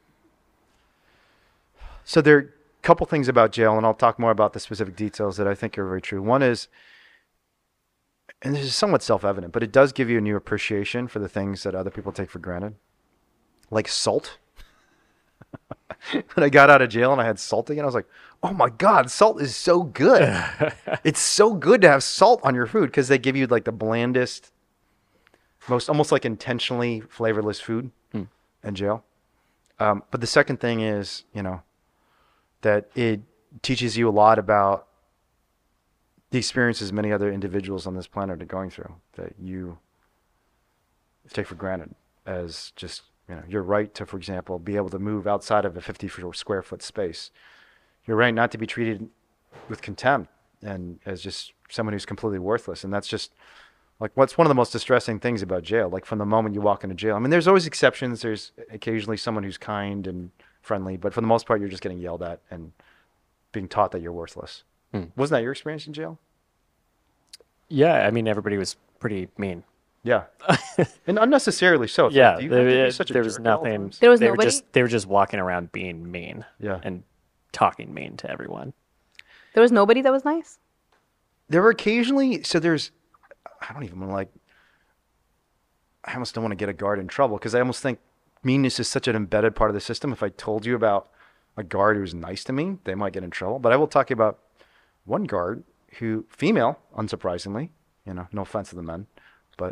So there are a couple things about jail, and I'll talk more about the specific details that I think are very true. One is, and this is somewhat self-evident, but it does give you a new appreciation for the things that other people take for granted, like salt. When I got out of jail and I had salt again, I was like, oh my God, salt is so good. It's so good to have salt on your food because they give you like the blandest, most almost like intentionally flavorless food in jail. But the second thing is, that it teaches you a lot about the experiences many other individuals on this planet are going through that you take for granted as just, your right to, for example, be able to move outside of a 50 square foot space. Your right not to be treated with contempt and as just someone who's completely worthless. And that's just like what's one of the most distressing things about jail. Like from the moment you walk into jail, I mean, there's always exceptions. There's occasionally someone who's kind and friendly, but for the most part, you're just getting yelled at and being taught that you're worthless. Wasn't that your experience in jail? Yeah, I mean, everybody was pretty mean. Yeah, and unnecessarily so. Yeah, there was nothing. There was they nobody? They were just walking around being mean. Yeah. And talking mean to everyone. There was nobody that was nice? There were occasionally, I don't even want to I almost don't want to get a guard in trouble because I almost think meanness is such an embedded part of the system. If I told you about a guard who was nice to me, they might get in trouble. But I will talk about one guard who, female, unsurprisingly, no offense to the men, but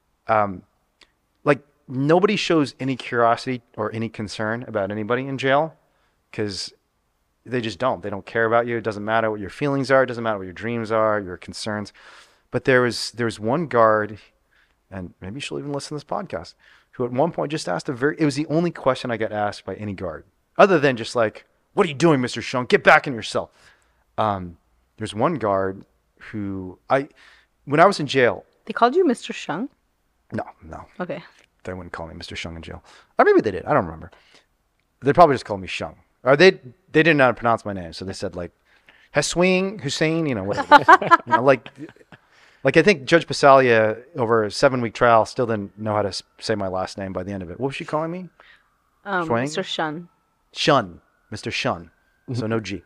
nobody shows any curiosity or any concern about anybody in jail because they just don't. They don't care about you. It doesn't matter what your feelings are. It doesn't matter what your dreams are, your concerns. But there was one guard, and maybe she'll even listen to this podcast, who at one point just asked it was the only question I got asked by any guard, other than just like, what are you doing, Mr. Shung? Get back in your cell. There's one guard who when I was in jail. They called you Mr. Shung? No. Okay. They wouldn't call me Mr. Shung in jail. Or maybe they did. I don't remember. They probably just called me Shung. Or they didn't know how to pronounce my name, so they said like Hussein, whatever. Like I think Judge Pasalia over a 7-week trial still didn't know how to say my last name by the end of it. What was she calling me? Mr. Shun. Shun, Mr. Shun. So no G.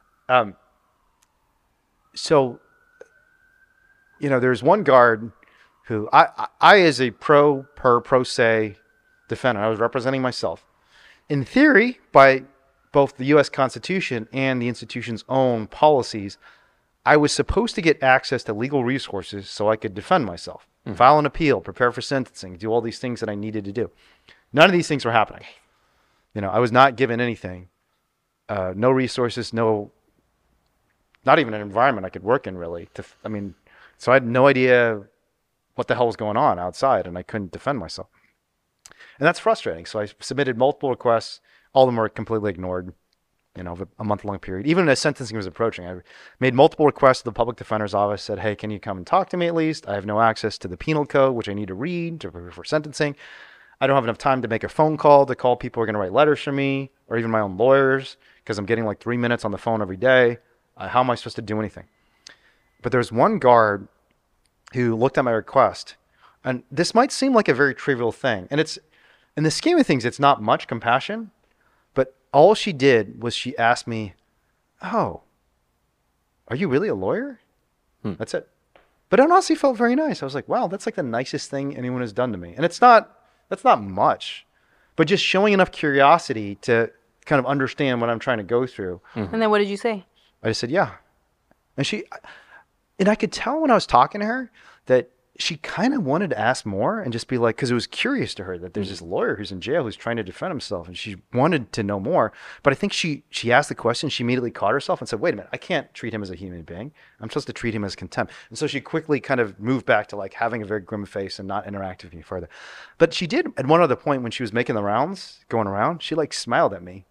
So there's one guard who I as a pro se defendant, I was representing myself. In theory, by both the U.S. Constitution and the institution's own policies, I was supposed to get access to legal resources so I could defend myself, file an appeal, prepare for sentencing, do all these things that I needed to do. None of these things were happening. I was not given anything, no resources, not even an environment I could work in really. So I had no idea what the hell was going on outside, and I couldn't defend myself. And that's frustrating. So I submitted multiple requests. All of them were completely ignored, over a month-long period. Even as sentencing was approaching, I made multiple requests to the public defender's office, said, hey, can you come and talk to me at least? I have no access to the penal code, which I need to read to prepare for sentencing. I don't have enough time to make a phone call to call people who are going to write letters for me, or even my own lawyers, because I'm getting like 3 minutes on the phone every day. How am I supposed to do anything? But there's one guard who looked at my request, and this might seem like a very trivial thing, and it's, in the scheme of things, it's not much compassion, but all she did was she asked me, oh, are you really a lawyer? That's it. But it honestly felt very nice. I was like, wow, that's like the nicest thing anyone has done to me. And that's not much, but just showing enough curiosity to kind of understand what I'm trying to go through. And then what did you say? I just said, yeah. And I could tell when I was talking to her that she kind of wanted to ask more and just be like, because it was curious to her that there's this lawyer who's in jail who's trying to defend himself, and she wanted to know more. But I think she asked the question, she immediately caught herself and said, wait a minute, I can't treat him as a human being. I'm supposed to treat him as contempt. And so she quickly kind of moved back to like having a very grim face and not interact with me further. But she did at one other point when she was making the rounds, going around, she like smiled at me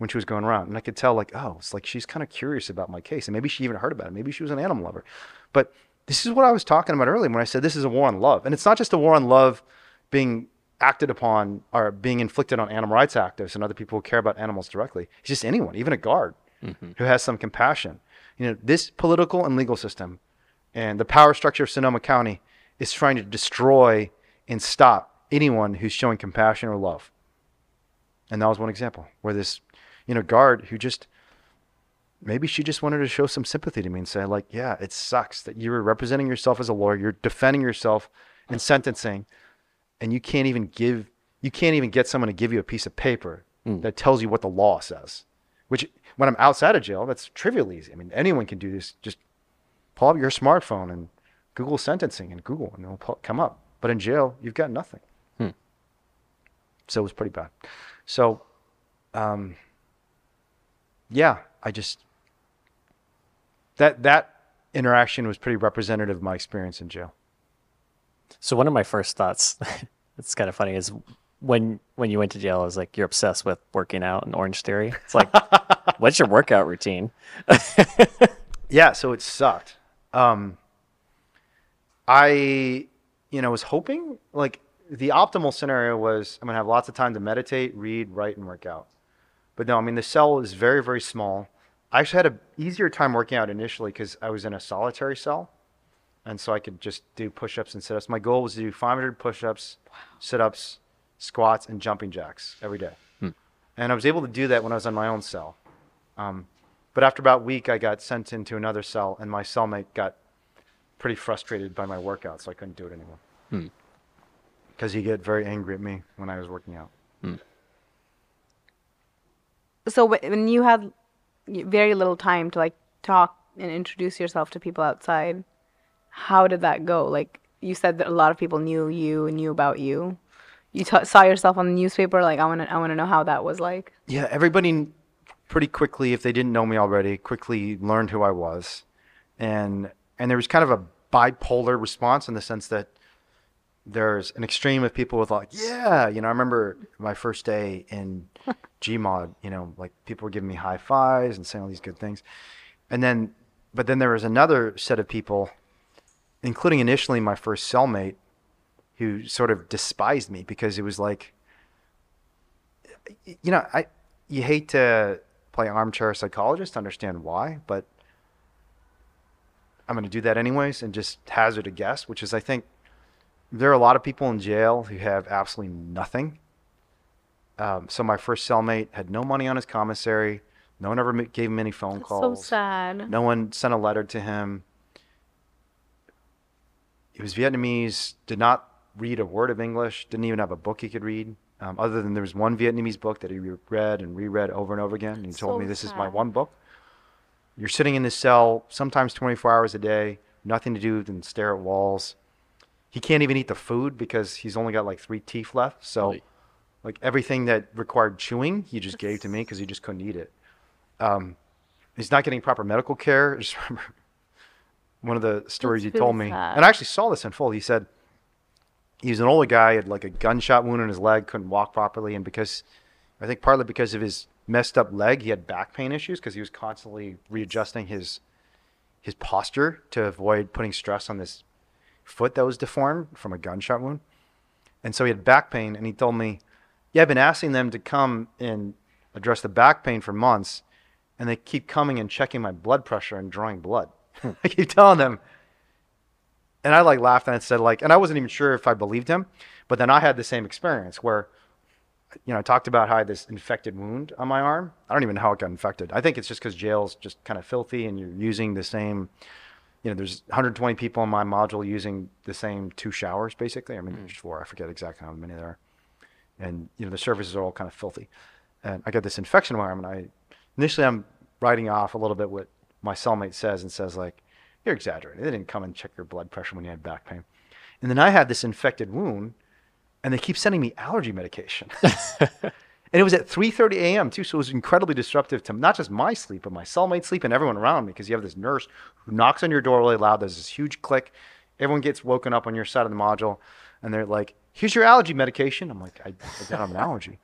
when she was going around. And I could tell, like, oh, it's like she's kind of curious about my case. And maybe she even heard about it. Maybe she was an animal lover. But this is what I was talking about earlier when I said this is a war on love. And it's not just a war on love being acted upon or being inflicted on animal rights activists and other people who care about animals directly. It's just anyone, even a guard who has some compassion. You know, this political and legal system and the power structure of Sonoma County is trying to destroy and stop anyone who's showing compassion or love. And that was one example where this, guard who just, maybe she just wanted to show some sympathy to me and say, like, yeah, it sucks that you're representing yourself as a lawyer, you're defending yourself in sentencing, and you can't even get someone to give you a piece of paper that tells you what the law says. Which, when I'm outside of jail, that's trivial easy. I mean, anyone can do this. Just pull up your smartphone and Google sentencing and Google, and it'll come up. But in jail, you've got nothing. So it was pretty bad. So, yeah, I just, that interaction was pretty representative of my experience in jail. So one of my first thoughts, it's kind of funny, is when you went to jail, I was like, you're obsessed with working out and Orange Theory. It's like, what's your workout routine? Yeah, so it sucked. I, was hoping, like, the optimal scenario was I'm going to have lots of time to meditate, read, write, and work out. But no, I mean, the cell is very, very small. I actually had an easier time working out initially because I was in a solitary cell. And so I could just do push-ups and sit-ups. My goal was to do 500 push-ups, sit-ups, squats, and jumping jacks every day. And I was able to do that when I was in my own cell. But after about a week, I got sent into another cell, and my cellmate got pretty frustrated by my workout, so I couldn't do it anymore. Because he'd get very angry at me when I was working out. So when you had very little time to, like, talk and introduce yourself to people outside, how did that go? Like, you said that a lot of people knew you and knew about you. You saw yourself on the newspaper. Like, I want to know how that was like. Yeah, everybody pretty quickly, if they didn't know me already, quickly learned who I was. And there was kind of a bipolar response in the sense that there's an extreme of people with, like, yeah, I remember my first day in Gmod, like, people were giving me high fives and saying all these good things. But then there was another set of people, including initially my first cellmate, who sort of despised me because it was like, you hate to play armchair psychologist to understand why, but I'm going to do that anyways and just hazard a guess, which is, I think there are a lot of people in jail who have absolutely nothing. So my first cellmate had no money on his commissary. No one ever gave him any phone calls. So sad. No one sent a letter to him. He was Vietnamese, did not read a word of English, didn't even have a book he could read, other than there was one Vietnamese book that he read and reread over and over again. And he told me, this is my one book. You're sitting in this cell sometimes 24 hours a day, nothing to do than stare at walls. He can't even eat the food because he's only got like 3 teeth left. So like everything that required chewing, he just gave to me because he just couldn't eat it. He's not getting proper medical care. I just remember one of the stories he told me, and I actually saw this unfold. He said he was an older guy, had like a gunshot wound in his leg, couldn't walk properly. And I think partly because of his messed up leg, he had back pain issues because he was constantly readjusting his posture to avoid putting stress on this foot that was deformed from a gunshot wound. And so he had back pain, and he told me, yeah, I've been asking them to come and address the back pain for months, and they keep coming and checking my blood pressure and drawing blood. I keep telling them. And I like laughed and I said, like, and I wasn't even sure if I believed him, but then I had the same experience where, I talked about how I had this infected wound on my arm. I don't even know how it got infected. I think it's just because jail's just kind of filthy and you're using the same, there's 120 people in my module using the same 2 showers, basically. I mean, there's 4. I forget exactly how many there are. And, the surfaces are all kind of filthy. And I got this infection in my arm, and initially I'm writing off a little bit what my cellmate says and says, like, you're exaggerating. They didn't come and check your blood pressure when you had back pain. And then I had this infected wound, and they keep sending me allergy medication. And it was at 3:30 a.m. too, so it was incredibly disruptive to not just my sleep, but my cellmate's sleep and everyone around me, because you have this nurse who knocks on your door really loud. There's this huge click. Everyone gets woken up on your side of the module, and they're like, here's your allergy medication. I'm like, I don't have an allergy.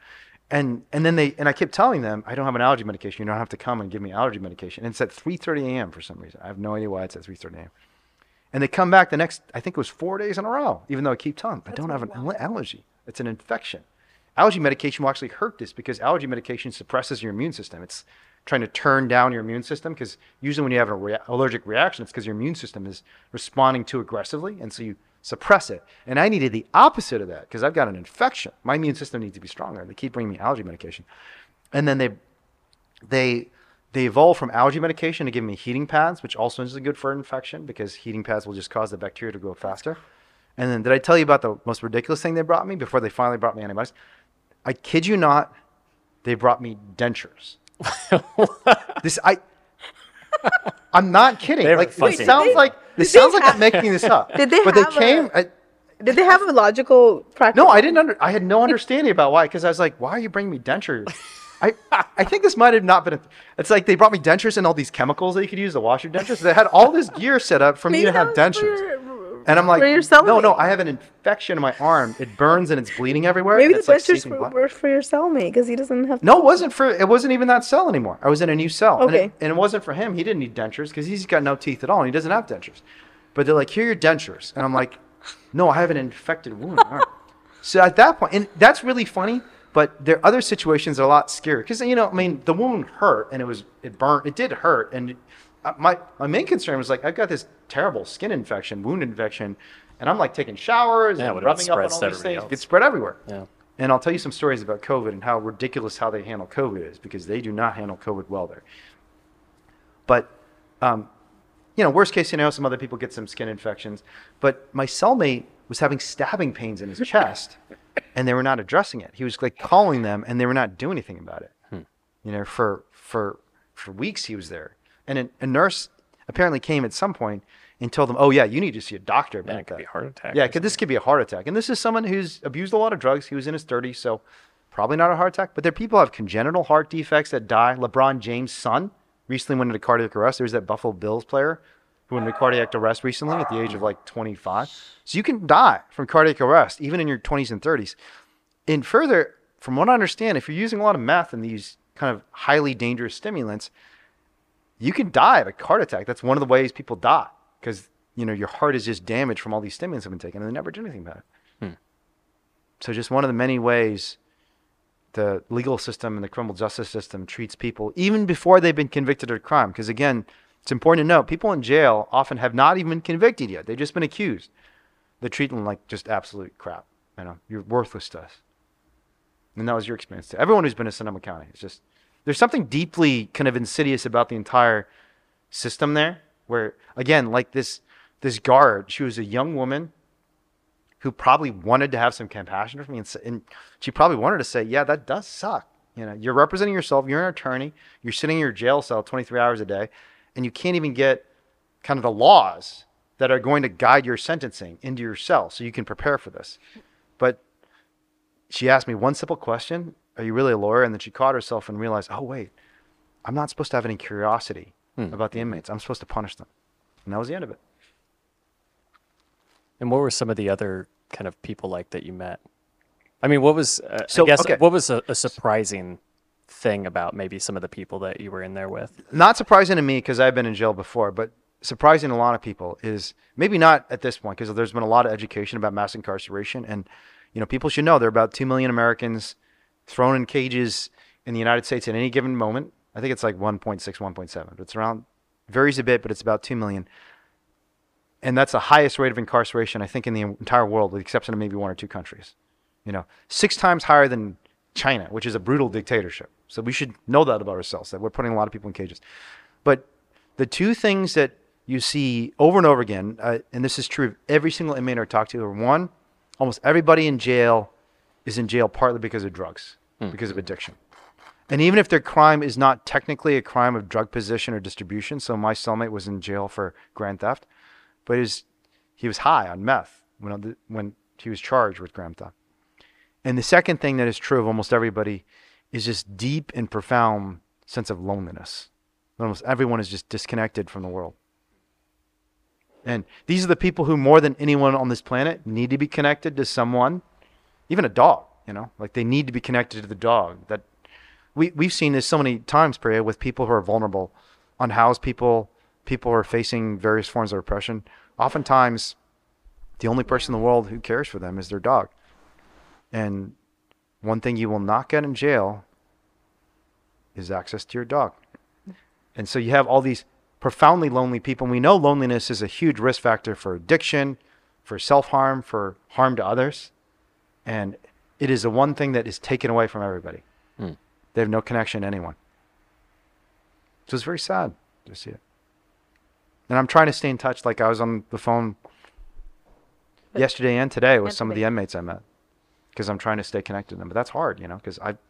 And then I kept telling them, I don't have an allergy medication. You don't have to come and give me allergy medication. And it's at 3:30 a.m. for some reason. I have no idea why it's at 3:30 a.m. And they come back the next, I think it was 4 days in a row, even though I keep telling them, I don't have an allergy. It's an infection. Allergy medication will actually hurt this because allergy medication suppresses your immune system. It's trying to turn down your immune system because usually when you have an allergic reaction, it's because your immune system is responding too aggressively. And so you suppress it. And I needed the opposite of that because I've got an infection. My immune system needs to be stronger. They keep bringing me allergy medication. And then they evolved from allergy medication to give me heating pads, which also isn't good for infection because heating pads will just cause the bacteria to grow faster. And then did I tell you about the most ridiculous thing they brought me before they finally brought me antibiotics? I kid you not, they brought me dentures. I'm not kidding. Like this sounds like I'm making this up. Did they but have they came. Did they have a logical practice? No, I didn't. I had no understanding about why. Because I was like, why are you bringing me dentures? I think this might have not been. It's like they brought me dentures and all these chemicals that you could use to wash your dentures. They had all this gear set up for me to have dentures. And I'm like, no, I have an infection in my arm. It burns and it's bleeding everywhere. Maybe the dentures were for your cellmate because he doesn't have. No, it wasn't even that cell anymore. I was in a new cell. Okay. And it wasn't for him. He didn't need dentures because he's got no teeth at all and he doesn't have dentures. But they're like, here are your dentures. And I'm like, no, I have an infected wound. So at that point, and that's really funny, but there are other situations that are a lot scarier. Because, the wound hurt and it burned. It did hurt. And my main concern was like, I've got this terrible skin infection, wound infection, and I'm like taking showers and rubbing up on all these things. It's spread everywhere. Yeah. And I'll tell you some stories about COVID and how ridiculous how they handle COVID is because they do not handle COVID well there. But, worst case scenario, some other people get some skin infections. But my cellmate was having stabbing pains in his chest and they were not addressing it. He was like calling them and they were not doing anything about it. For weeks he was there. And a nurse apparently came at some point and told them, oh, yeah, you need to see a doctor about that. It could be a heart attack. Yeah, this could be a heart attack. And this is someone who's abused a lot of drugs. He was in his 30s, so probably not a heart attack. But there are people who have congenital heart defects that die. LeBron James' son recently went into cardiac arrest. There was that Buffalo Bills player who went into cardiac arrest recently at the age of like 25. So you can die from cardiac arrest even in your 20s and 30s. And further, from what I understand, if you're using a lot of meth and these kind of highly dangerous stimulants, you can die of a heart attack. That's one of the ways people die because, your heart is just damaged from all these stimulants have been taken and they never do anything about it. So just one of the many ways the legal system and the criminal justice system treats people even before they've been convicted of a crime. Because again, it's important to note, people in jail often have not even been convicted yet. They've just been accused. They treat them like just absolute crap. You're worthless to us. And that was your experience too. Everyone who's been to Sonoma County, it's just, there's something deeply kind of insidious about the entire system there where, again, like this guard, she was a young woman who probably wanted to have some compassion for me. And she probably wanted to say, yeah, that does suck. You're representing yourself. You're an attorney. You're sitting in your jail cell 23 hours a day, and you can't even get kind of the laws that are going to guide your sentencing into your cell so you can prepare for this. But she asked me one simple question. Are you really a lawyer? And then she caught herself and realized, oh, wait, I'm not supposed to have any curiosity about the inmates. I'm supposed to punish them. And that was the end of it. And what were some of the other kind of people like that you met? I mean, what was, what was a surprising thing about maybe some of the people that you were in there with? Not surprising to me because I've been in jail before, but surprising to a lot of people is maybe not at this point because there's been a lot of education about mass incarceration. And, people should know there are about 2 million Americans thrown in cages in the United States at any given moment. I think it's like 1.6, 1.7. It's around, varies a bit, but it's about 2 million. And that's the highest rate of incarceration, I think, in the entire world, with the exception of maybe 1 or 2 countries. 6 times higher than China, which is a brutal dictatorship. So we should know that about ourselves, that we're putting a lot of people in cages. But the two things that you see over and over again, and this is true of every single inmate I talk to, are one, almost everybody in jail is in jail partly because of drugs, because of addiction. And even if their crime is not technically a crime of drug possession or distribution, so my cellmate was in jail for grand theft, but he was high on meth when he was charged with grand theft. And the second thing that is true of almost everybody is just deep and profound sense of loneliness. Almost everyone is just disconnected from the world. And these are the people who more than anyone on this planet need to be connected to someone, even a dog. You know, like they need to be connected to the dog. That we've seen this so many times, Priya, with people who are vulnerable, unhoused people, people who are facing various forms of oppression. Oftentimes, the only person in the world who cares for them is their dog. And one thing you will not get in jail is access to your dog. And so you have all these profoundly lonely people. And we know loneliness is a huge risk factor for addiction, for self-harm, for harm to others. And it is the one thing that is taken away from everybody. They have no connection to anyone. So it's very sad to see it. And I'm trying to stay in touch. Like I was on the phone yesterday and today with some of the inmates I met, because I'm trying to stay connected to them. But that's hard, you know, because I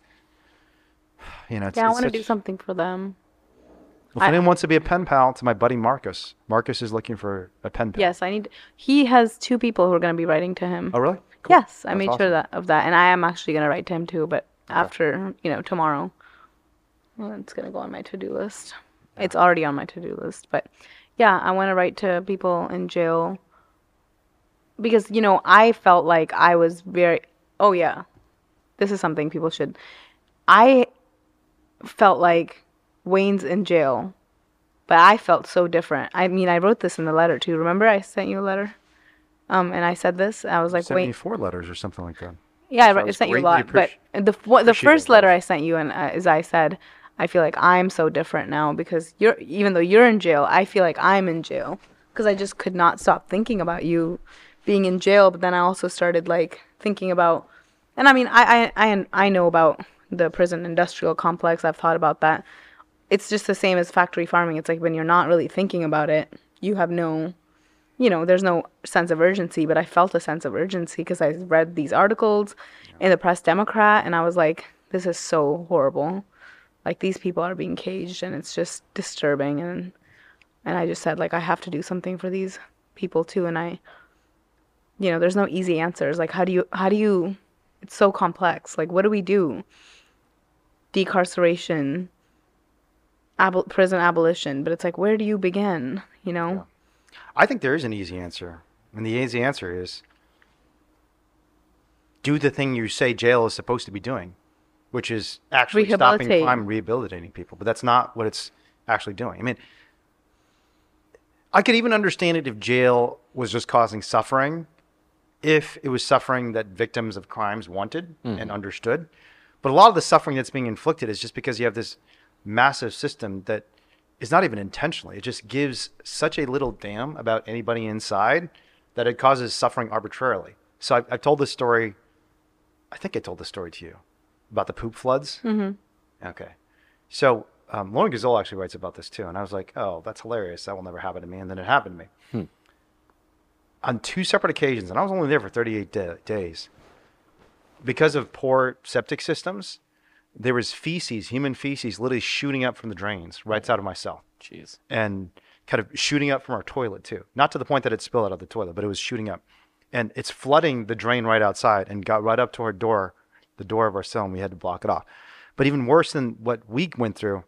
want to do something for them. Well, if anyone wants to be a pen pal, to my buddy Marcus. Marcus is looking for a pen pal. Yes, he has 2 people who are going to be writing to him. Oh, really? Cool. Yes, I made sure of that. And I am actually going to write to him too, but after, tomorrow. Well, it's going to go on my to-do list. Yeah. It's already on my to-do list. But yeah, I want to write to people in jail because, I felt like I was oh yeah, this is something people should. I felt like Wayne's in jail, but I felt so different. I mean, I wrote this in the letter too. Remember I sent you a letter? And I said this. I was like, sent me 4 letters or something like that. Yeah, I sent you a lot. But the first letter I sent you, and as I said, I feel like I'm so different now because even though you're in jail, I feel like I'm in jail because I just could not stop thinking about you being in jail. But then I also started like thinking about, and I mean, I know about the prison industrial complex. I've thought about that. It's just the same as factory farming. It's like when you're not really thinking about it, you have no, there's no sense of urgency. But I felt a sense of urgency because I read these articles in the Press Democrat, and I was like, this is so horrible. Like, these people are being caged, and it's just disturbing. And I just said, like, I have to do something for these people too. And there's no easy answers. Like, how do you, it's so complex. Like, what do we do? Decarceration, prison abolition. But it's like, where do you begin, Yeah. I think there is an easy answer. And the easy answer is do the thing you say jail is supposed to be doing, which is actually stopping crime and rehabilitating people. But that's not what it's actually doing. I mean, I could even understand it if jail was just causing suffering, if it was suffering that victims of crimes wanted and understood. But a lot of the suffering that's being inflicted is just because you have this massive system that is not even intentionally. It just gives such a little damn about anybody inside that it causes suffering arbitrarily. So I've told this story. I think I told this story to you about the poop floods. Mm-hmm. Okay. So Lauren Gazole actually writes about this too. And I was like, oh, that's hilarious. That will never happen to me. And then it happened to me. On 2 separate occasions. And I was only there for 38 days. Because of poor septic systems, there was feces, human feces, literally shooting up from the drains right out of my cell. Jeez. And kind of shooting up from our toilet too. Not to the point that it spilled out of the toilet, but it was shooting up. And it's flooding the drain right outside and got right up to our door, the door of our cell, and we had to block it off. But even worse than what we went through,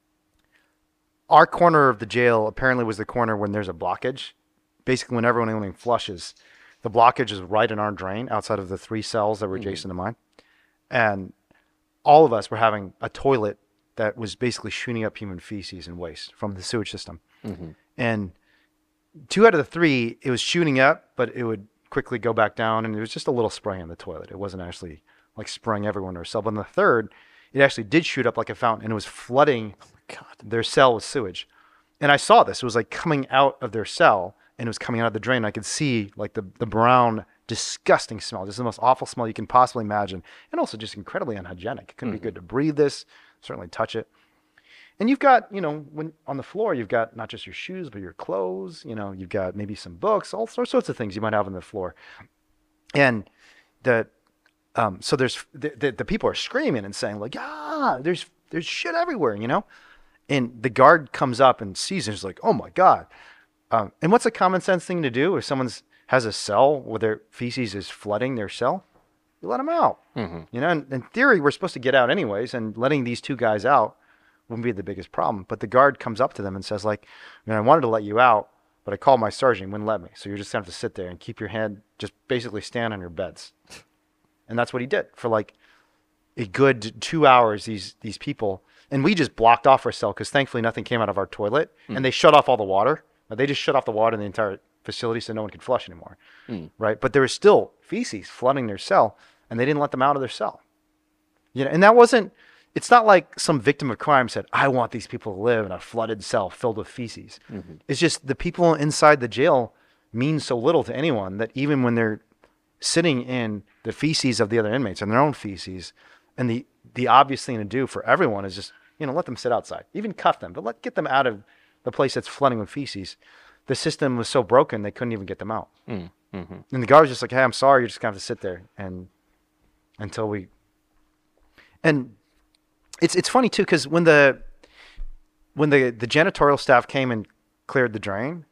our corner of the jail apparently was the corner when there's a blockage. Basically, when everyone flushes, the blockage is right in our drain outside of the 3 cells that were adjacent to mine. And all of us were having a toilet that was basically shooting up human feces and waste from the sewage system. And 2 out of the 3, it was shooting up, but it would quickly go back down, and it was just a little spray in the toilet. It wasn't actually like spraying everyone to our cell. But in the 3rd, it actually did shoot up like a fountain, and it was flooding their cell with sewage. And I saw this. It was like coming out of their cell, and it was coming out of the drain. I could see like the brown, disgusting smell, just the most awful smell you can possibly imagine, and also just incredibly unhygienic. It couldn't be good to breathe this, certainly touch it. And you've got, when on the floor, you've got not just your shoes, but your clothes, you've got maybe some books, all sorts of things you might have on the floor. And so there's the people are screaming and saying like, there's shit everywhere, and the guard comes up and sees it and is like, oh my God. And what's a common sense thing to do if someone has a cell where their feces is flooding their cell? You let them out. And in theory, we're supposed to get out anyways, and letting these 2 guys out wouldn't be the biggest problem. But the guard comes up to them and says like, I wanted to let you out, but I called my sergeant, he wouldn't let me. So you're just going to have to sit there and keep your head, just basically stand on your beds. And that's what he did for like a good 2 hours. These people, and we just blocked off our cell because thankfully nothing came out of our toilet, and they shut off all the water. They just shut off the water in the entire facility so no one could flush anymore, right? But there was still feces flooding their cell, and they didn't let them out of their cell. You know, and that wasn't. It's not like some victim of crime said, "I want these people to live in a flooded cell filled with feces." It's just the people inside the jail mean so little to anyone that even when they're sitting in the feces of the other inmates and their own feces, and the obvious thing to do for everyone is just, you know, let them sit outside, even cuff them, but get them out of the place that's flooding with feces. The system was so broken they couldn't even get them out. And the guard was just like, "Hey, I'm sorry, you're just gonna have to sit there and until we." And it's funny too, because when the janitorial staff came and cleared the drain,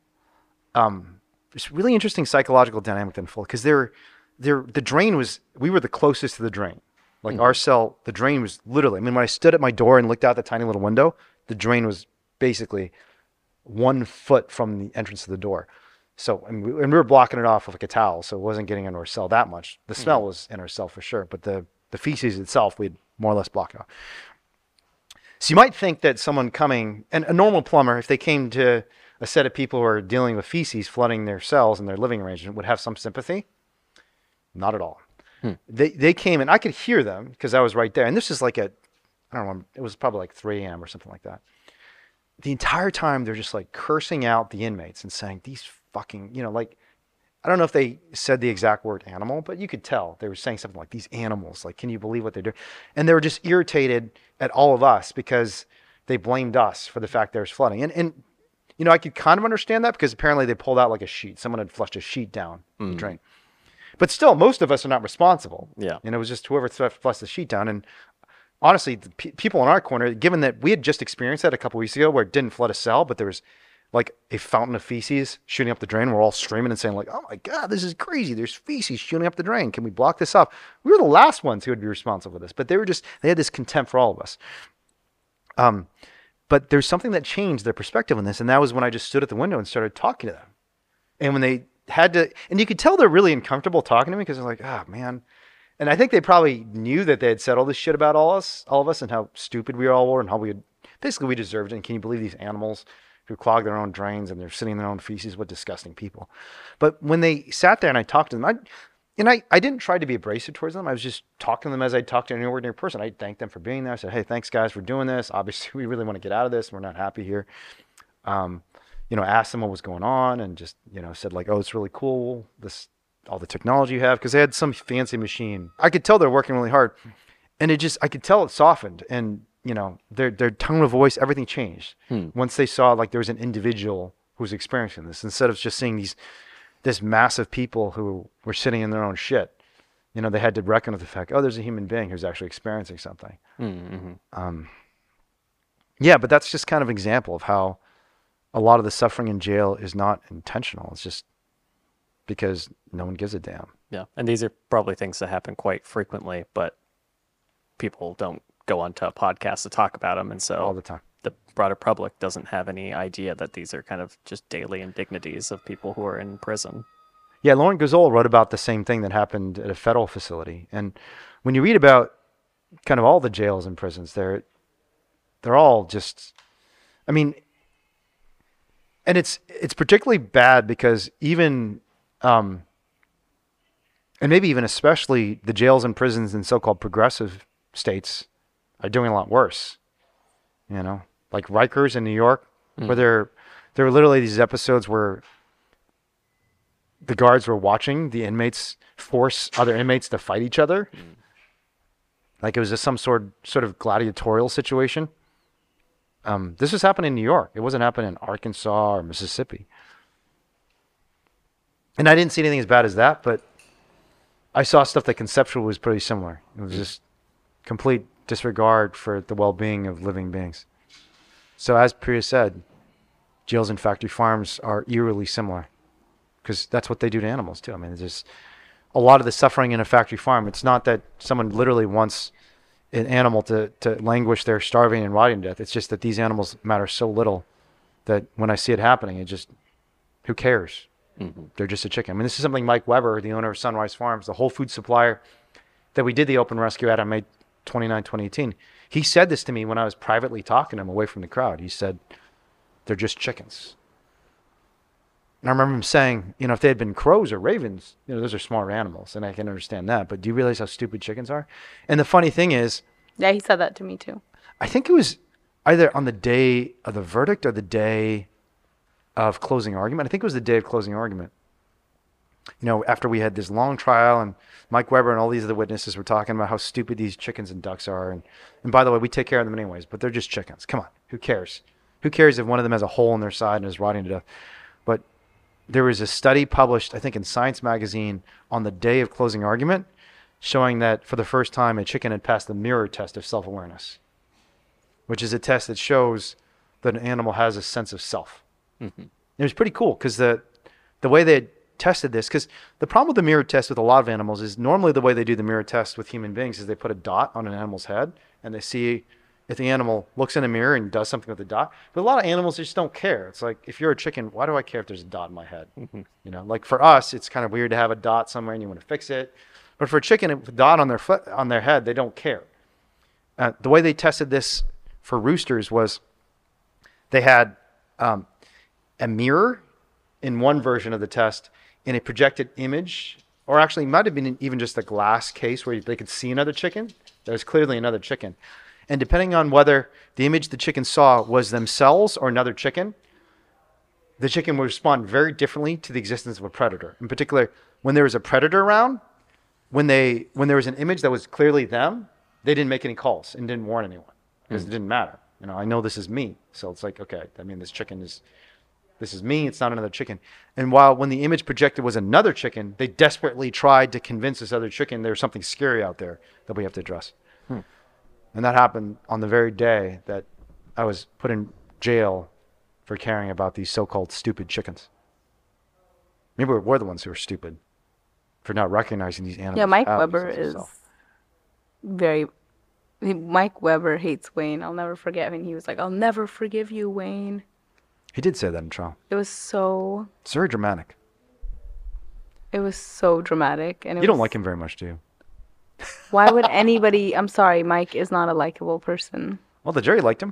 it's really interesting psychological dynamic that unfolded, because the drain was, we were the closest to the drain. Like our cell, the drain was literally, I mean, when I stood at my door and looked out the tiny little window, the drain was basically 1 foot from the entrance to the door. So, and we were blocking it off with like a towel, so it wasn't getting into our cell that much. The smell was in our cell for sure, but the feces itself, we'd more or less blocked it off. So you might think that someone coming, and a normal plumber, if they came to a set of people who are dealing with feces flooding their cells and their living arrangement, would have some sympathy. Not at all. They came, and I could hear them because I was right there. And this is like I don't know, it was probably like 3 a.m. or something like that. The entire time they're just like cursing out the inmates and saying, "These fucking," you know, like, I don't know if they said the exact word animal, but you could tell they were saying something like, "These animals, like, can you believe what they're doing?" And they were just irritated at all of us because they blamed us for the fact there's flooding. And you know, I could kind of understand that because apparently they pulled out like a sheet. Someone had flushed a sheet down the drain. But still, most of us are not responsible. Yeah. And it was just whoever flushed the sheet down. And honestly, the people in our corner, given that we had just experienced that a couple weeks ago where it didn't flood a cell, but there was like a fountain of feces shooting up the drain. We're all screaming and saying like, "Oh my God, this is crazy. There's feces shooting up the drain. Can we block this off?" We were the last ones who would be responsible for this, but they had this contempt for all of us. But there's something that changed their perspective on this. And that was when I just stood at the window and started talking to them. And when they had to, and you could tell they're really uncomfortable talking to me because they're like, "Oh man." And I think they probably knew that they had said all this shit about all of us and how stupid we all were and how we deserved it. And can you believe these animals who clog their own drains and they're sitting in their own feces? What disgusting people. But when they sat there and I talked to them, I didn't try to be abrasive towards them. I was just talking to them as I'd talk to any ordinary person. I thanked them for being there. I said, "Hey, thanks guys for doing this. Obviously we really want to get out of this. We're not happy here." You know, asked them what was going on and just, you know, said like, "Oh, it's really cool. All the technology you have," because they had some fancy machine. I could tell they're working really hard, and I could tell it softened, and you know, their tone of voice, everything changed once they saw like there was an individual who was experiencing this instead of just seeing this massive people who were sitting in their own shit. You know, they had to reckon with the fact, "Oh, there's a human being who's actually experiencing something." Yeah, but that's just kind of an example of how a lot of the suffering in jail is not intentional. It's just because no one gives a damn. Yeah, and these are probably things that happen quite frequently, but people don't go onto a podcast to talk about them, and so all the time the broader public doesn't have any idea that these are kind of just daily indignities of people who are in prison. Yeah, Lauren Gazol wrote about the same thing that happened at a federal facility, and when you read about kind of all the jails and prisons, they're all just, I mean, and it's particularly bad because even and maybe even especially the jails and prisons in so-called progressive states are doing a lot worse. You know, like Rikers in New York, where there were literally these episodes where the guards were watching the inmates force other inmates to fight each other. Like it was just some sort of gladiatorial situation. This was happening in New York. It wasn't happening in Arkansas or Mississippi. And I didn't see anything as bad as that, but I saw stuff that conceptually was pretty similar. It was just complete disregard for the well-being of living beings. So as Priya said, jails and factory farms are eerily similar because that's what they do to animals too. I mean, there's a lot of the suffering in a factory farm. It's not that someone literally wants an animal to languish there starving and rotting to death. It's just that these animals matter so little that when I see it happening, it just, who cares? They're just a chicken. I mean, this is something Mike Weber, the owner of Sunrise Farms, the whole food supplier that we did the open rescue at on May 29, 2018, he said this to me when I was privately talking to him away from the crowd. He said, they're just chickens. And I remember him saying, you know, if they had been crows or ravens, you know, those are smarter animals, and I can understand that. But do you realize how stupid chickens are? And the funny thing is, Yeah, he said that to me too. I think it was either on the day of the verdict or the day of closing argument. I think it was the day of closing argument. You know, after we had this long trial and Mike Weber and all these other witnesses were talking about how stupid these chickens and ducks are. And by the way, we take care of them anyways, but they're just chickens. Come on. Who cares? Who cares if one of them has a hole in their side and is rotting to death? But there was a study published, I think, in Science magazine on the day of closing argument showing that for the first time a chicken had passed the mirror test of self-awareness, which is a test that shows that an animal has a sense of self. Mm-hmm. It was pretty cool because the way they had tested this, because the problem with the mirror test with a lot of animals is normally the way they do the mirror test with human beings is they put a dot on an animal's head and they see if the animal looks in a mirror and does something with the dot. But a lot of animals just don't care. It's like, if you're a chicken, why do I care if there's a dot in my head? Mm-hmm. You know, like for us, it's kind of weird to have a dot somewhere and you want to fix it. But for a chicken, with a dot on their foot, on their head, they don't care. The way they tested this for roosters was they had a mirror in one version of the test and a projected image, or actually it might have been even just a glass case where they could see another chicken. That was clearly another chicken. And depending on whether the image the chicken saw was themselves or another chicken, the chicken would respond very differently to the existence of a predator. In particular, when there was a predator around, when there was an image that was clearly them, they didn't make any calls and didn't warn anyone because it didn't matter. You know, I know this is me. So it's like, okay, I mean, this is me. It's not another chicken. And when the image projected was another chicken, they desperately tried to convince this other chicken there's something scary out there that we have to address. And that happened on the very day that I was put in jail for caring about these so-called stupid chickens. Maybe we're the ones who are stupid for not recognizing these animals. Yeah, Mike Weber is Mike Weber hates Wayne. I'll never forget when he was like, "I'll never forgive you, Wayne." He did say that in trial. It's very dramatic. It was so dramatic. And you don't like him very much, do you? Why would anybody... I'm sorry, Mike is not a likable person. Well, the jury liked him.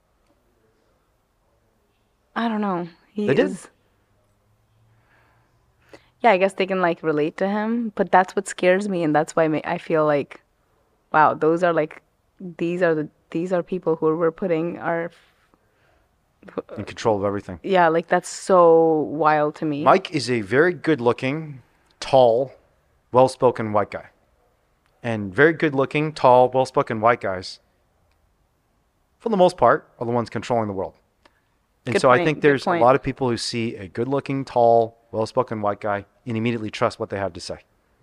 I don't know. They did? Yeah, I guess they can like relate to him, but that's what scares me, and that's why I feel like, wow, these are people who we're putting in control of everything. Yeah, like that's so wild to me. Mike is a very good-looking, tall, well-spoken white guy. And very good-looking, tall, well-spoken white guys, for the most part, are the ones controlling the world. And so I think there's a lot of people who see a good-looking, tall, well-spoken white guy and immediately trust what they have to say.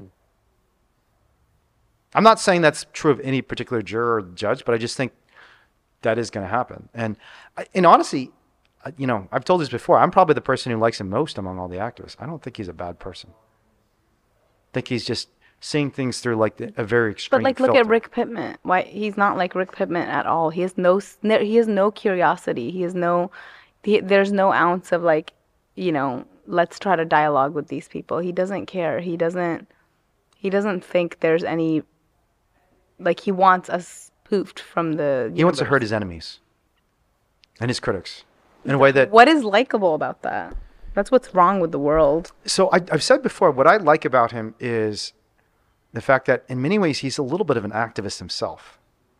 I'm not saying that's true of any particular juror or judge, but I just think that is going to happen. And honestly, you know, I've told this before, I'm probably the person who likes him most among all the actors. I don't think he's a bad person. I think he's just seeing things through like a very extreme But like, filter. look at Rick Pittman. Why he's not like Rick Pittman at all. He has no curiosity. There's no ounce of like, you know, let's try to dialogue with these people. He doesn't care. He doesn't think there's any, like, he wants us poofed from the universe. He wants to hurt his enemies and his critics in a way that... What is likable about that? That's what's wrong with the world. So I've said before, what I like about him is the fact that in many ways he's a little bit of an activist himself.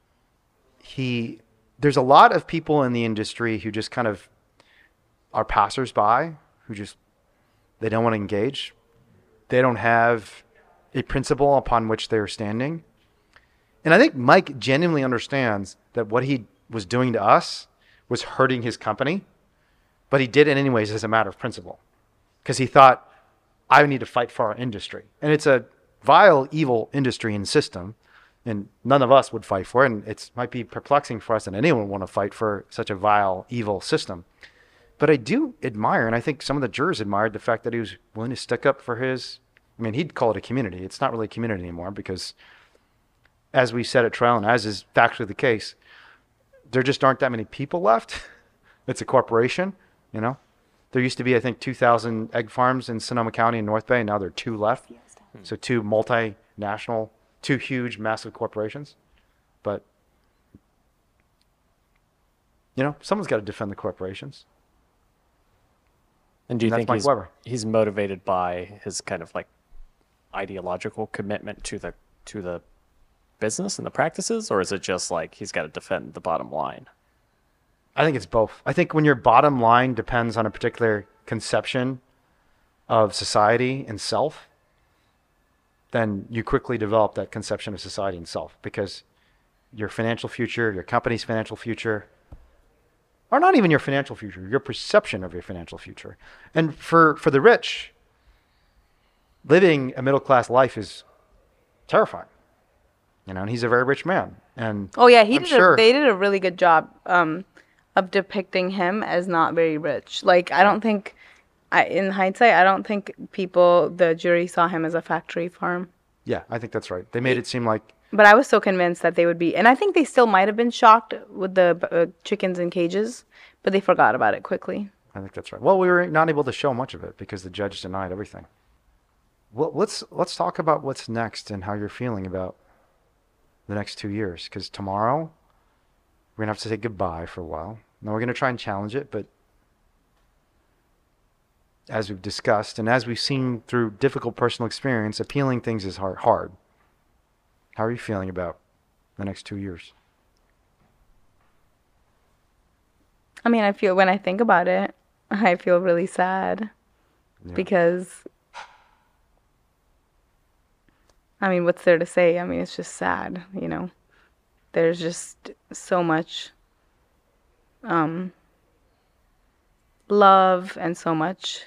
There's a lot of people in the industry who just kind of are passersby, who just, they don't want to engage. They don't have a principle upon which they're standing. And I think Mike genuinely understands that what he was doing to us was hurting his company, but he did it anyways as a matter of principle. Because he thought, I need to fight for our industry. And it's a vile, evil industry and system, and none of us would fight for it. And it might be perplexing for us that anyone would want to fight for such a vile, evil system. But I do admire, and I think some of the jurors admired the fact that he was willing to stick up for his, I mean, he'd call it a community. It's not really a community anymore because, as we said at trial, and as is factually the case, there just aren't that many people left. It's a corporation, you know. There used to be, I think, 2,000 egg farms in Sonoma County and North Bay, and now there are 2 left. So 2 multinational two huge, massive corporations. But, someone's got to defend the corporations. And do you And that's think Mike Weber. he's motivated by his kind of like ideological commitment to the business and the practices, or is it just like he's got to defend the bottom line? I think it's both. I think when your bottom line depends on a particular conception of society and self, then you quickly develop that conception of society and self, because your financial future, your company's financial future, or not even your financial future, your perception of your financial future. And for the rich, living a middle-class life is terrifying. And he's a very rich man. And Oh yeah, I'm they did a really good job of depicting him as not very rich. Like I don't think, in hindsight, I don't think the jury saw him as a factory farm. Yeah, I think that's right. They made it seem like. But I was so convinced that they would be, and I think they still might have been shocked with the chickens in cages, but they forgot about it quickly. I think that's right. Well, we were not able to show much of it because the judge denied everything. Well, let's talk about what's next and how you're feeling about the next 2 years. Because tomorrow we're gonna have to say goodbye for a while. Now we're gonna try and challenge it, but as we've discussed and as we've seen through difficult personal experience, appealing things is hard. How are you feeling about the next 2 years? I mean, when I think about it, I feel really sad because, I mean, what's there to say? I mean, it's just sad, There's just so much love and so much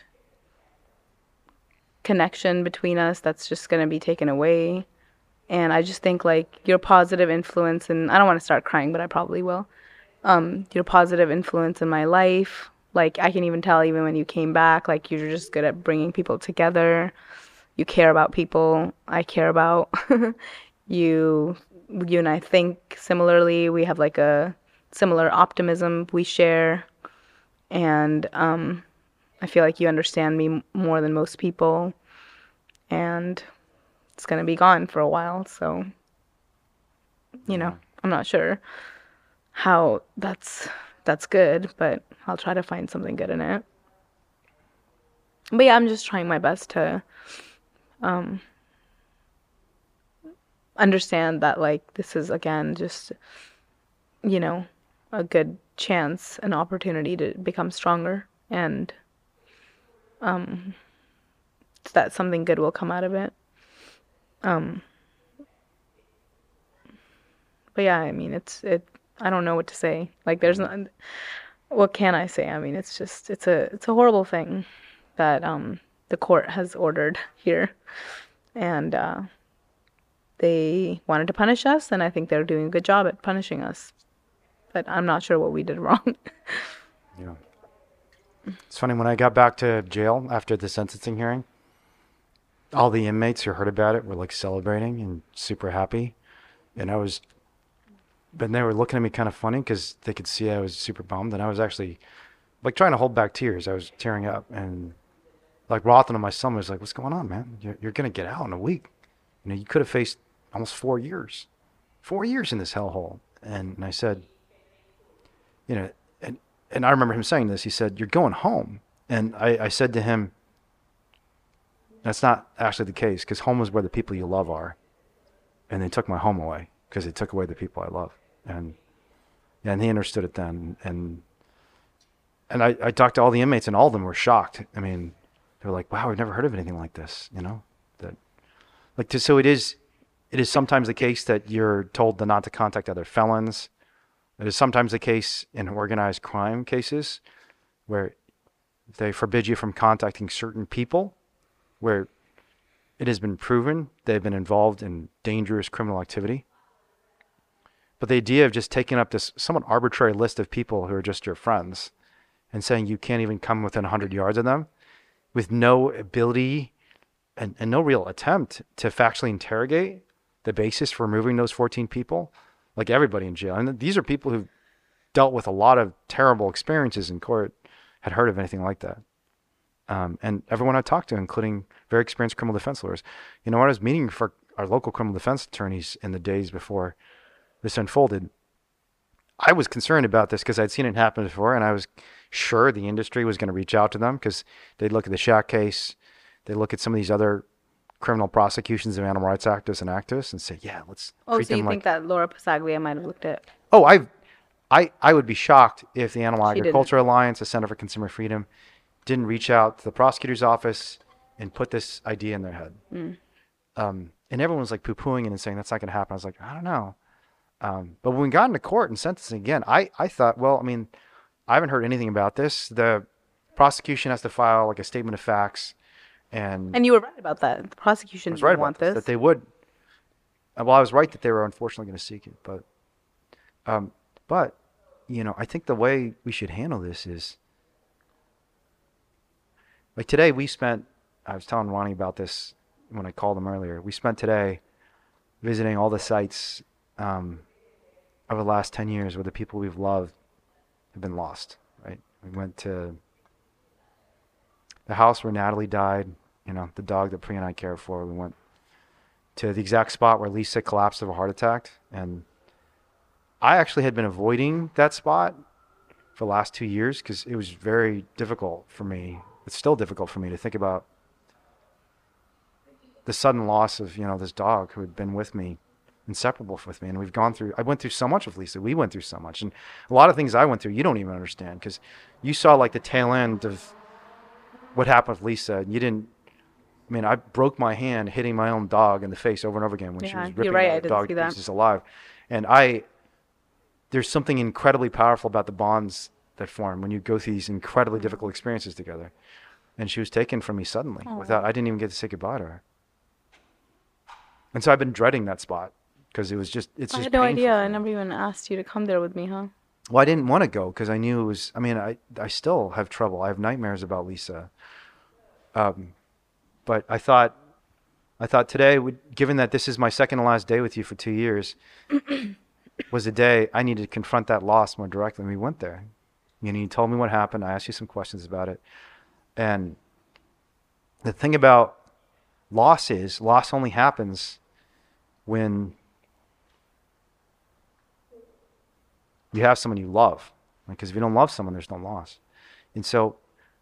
connection between us that's just going to be taken away. And I just think like your positive influence, and I don't want to start crying, but I probably will. Your positive influence in my life, like I can even tell even when you came back, like you're just good at bringing people together. You care about people. I care about you. You and I think similarly. We have like a similar optimism we share, and I feel like you understand me more than most people, and it's going to be gone for a while, so, I'm not sure how that's good, but I'll try to find something good in it. But yeah, I'm just trying my best to understand that, like, this is, again, just, a good chance, an opportunity to become stronger, and that something good will come out of it. But yeah, I mean, I don't know what to say. Like, what can I say? I mean, it's a horrible thing that, the court has ordered here. And, they wanted to punish us, and I think they're doing a good job at punishing us. But I'm not sure what we did wrong. Yeah. It's funny, when I got back to jail after the sentencing hearing, all the inmates who heard about it were like celebrating and super happy. And but they were looking at me kind of funny because they could see I was super bummed. And I was actually like trying to hold back tears. I was tearing up, and like Rothan and my son was like, "What's going on, man? You're going to get out in a week. You could have faced almost 4 years. 4 years in this hellhole." And I said, and I remember him saying this. He said, "You're going home." And I said to him, "That's not actually the case, because home is where the people you love are. And they took my home away because they took away the people I love." And he understood it then. And I talked to all the inmates, and all of them were shocked. I mean, they were like, "Wow, I've never heard of anything like this." So it is sometimes the case that you're told not to contact other felons. It is sometimes the case in organized crime cases where they forbid you from contacting certain people, where it has been proven they've been involved in dangerous criminal activity. But the idea of just taking up this somewhat arbitrary list of people who are just your friends and saying you can't even come within 100 yards of them with no ability and no real attempt to factually interrogate the basis for removing those 14 people, like everybody in jail. And these are people who've dealt with a lot of terrible experiences in court, had heard of anything like that. And everyone I talked to, including very experienced criminal defense lawyers, when I was meeting for our local criminal defense attorneys in the days before this unfolded, I was concerned about this because I'd seen it happen before, and I was sure the industry was going to reach out to them because they'd look at the Shack case, they'd look at some of these other criminal prosecutions of animal rights activists and activists and say, yeah, let's treat so them you think that Laura Pasaglia might have looked at? Oh, I would be shocked if the Animal She Agriculture Alliance, the Center for Consumer Freedom, didn't reach out to the prosecutor's office and put this idea in their head. And everyone was like poo-pooing it and saying that's not going to happen. I was like, I don't know. But when we got into court and sentencing again, I thought, well, I mean, I haven't heard anything about this. The prosecution has to file like a statement of facts, and you were right about that. The prosecution was right didn't about want this. that they would. Well, I was right that they were unfortunately going to seek it, but you know, I think the way we should handle this is like today I was telling Ronnie about this when I called him earlier. We spent today visiting all the sites over the last 10 years where the people we've loved have been lost, right? We went to the house where Natalie died, you know, the dog that Priya and I cared for. We went to the exact spot where Lisa collapsed of a heart attack. And I actually had been avoiding that spot for the last 2 years because it was very difficult for me. It's still difficult for me to think about the sudden loss of, you know, this dog who had been with me, inseparable with me. And I went through so much with Lisa. We went through so much. And a lot of things I went through, you don't even understand because you saw like the tail end of what happened with Lisa. And you didn't, I mean, I broke my hand hitting my own dog in the face over and over again when she was ripping the dog to pieces alive. And there's something incredibly powerful about the bonds that form when you go through these incredibly difficult experiences together. And she was taken from me suddenly I didn't even get to say goodbye to her. And so I've been dreading that spot because it's just I had no idea. I never even asked you to come there with me, huh? Well, I didn't want to go because I knew it was, I mean, I still have trouble. I have nightmares about Lisa. But I thought today, given that this is my second to last day with you for 2 years, was a day I needed to confront that loss more directly. And we went there. You know, you told me what happened. I asked you some questions about it. And the thing about loss only happens when you have someone you love. Because if you don't love someone, there's no loss. And so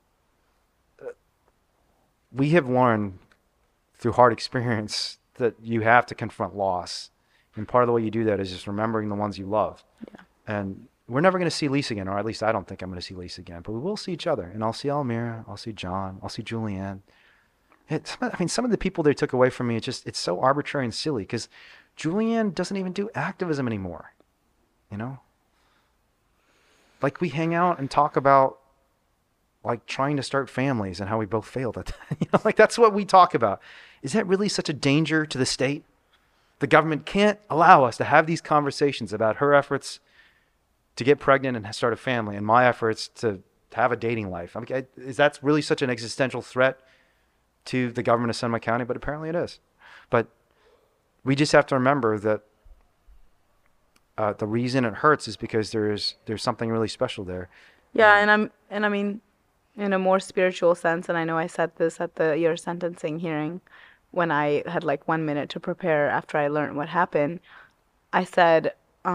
we have learned through hard experience that you have to confront loss. And part of the way you do that is just remembering the ones you love. Yeah. And we're never going to see Lisa again, or at least I don't think I'm going to see Lisa again. But we will see each other. And I'll see Almira. I'll see John. I'll see Julianne. Some of the people they took away from me, it's so arbitrary and silly because Julianne doesn't even do activism anymore. You know? Like we hang out and talk about like trying to start families and how we both failed at that. You know, like that's what we talk about. Is that really such a danger to the state? The government can't allow us to have these conversations about her efforts to get pregnant and start a family and my efforts to have a dating life. Is that really such an existential threat to the government of Sonoma County? But apparently it is. But we just have to remember that the reason it hurts is because there's something really special there. Yeah, and I mean, in a more spiritual sense, and I know I said this at your sentencing hearing when I had like 1 minute to prepare after I learned what happened. I said,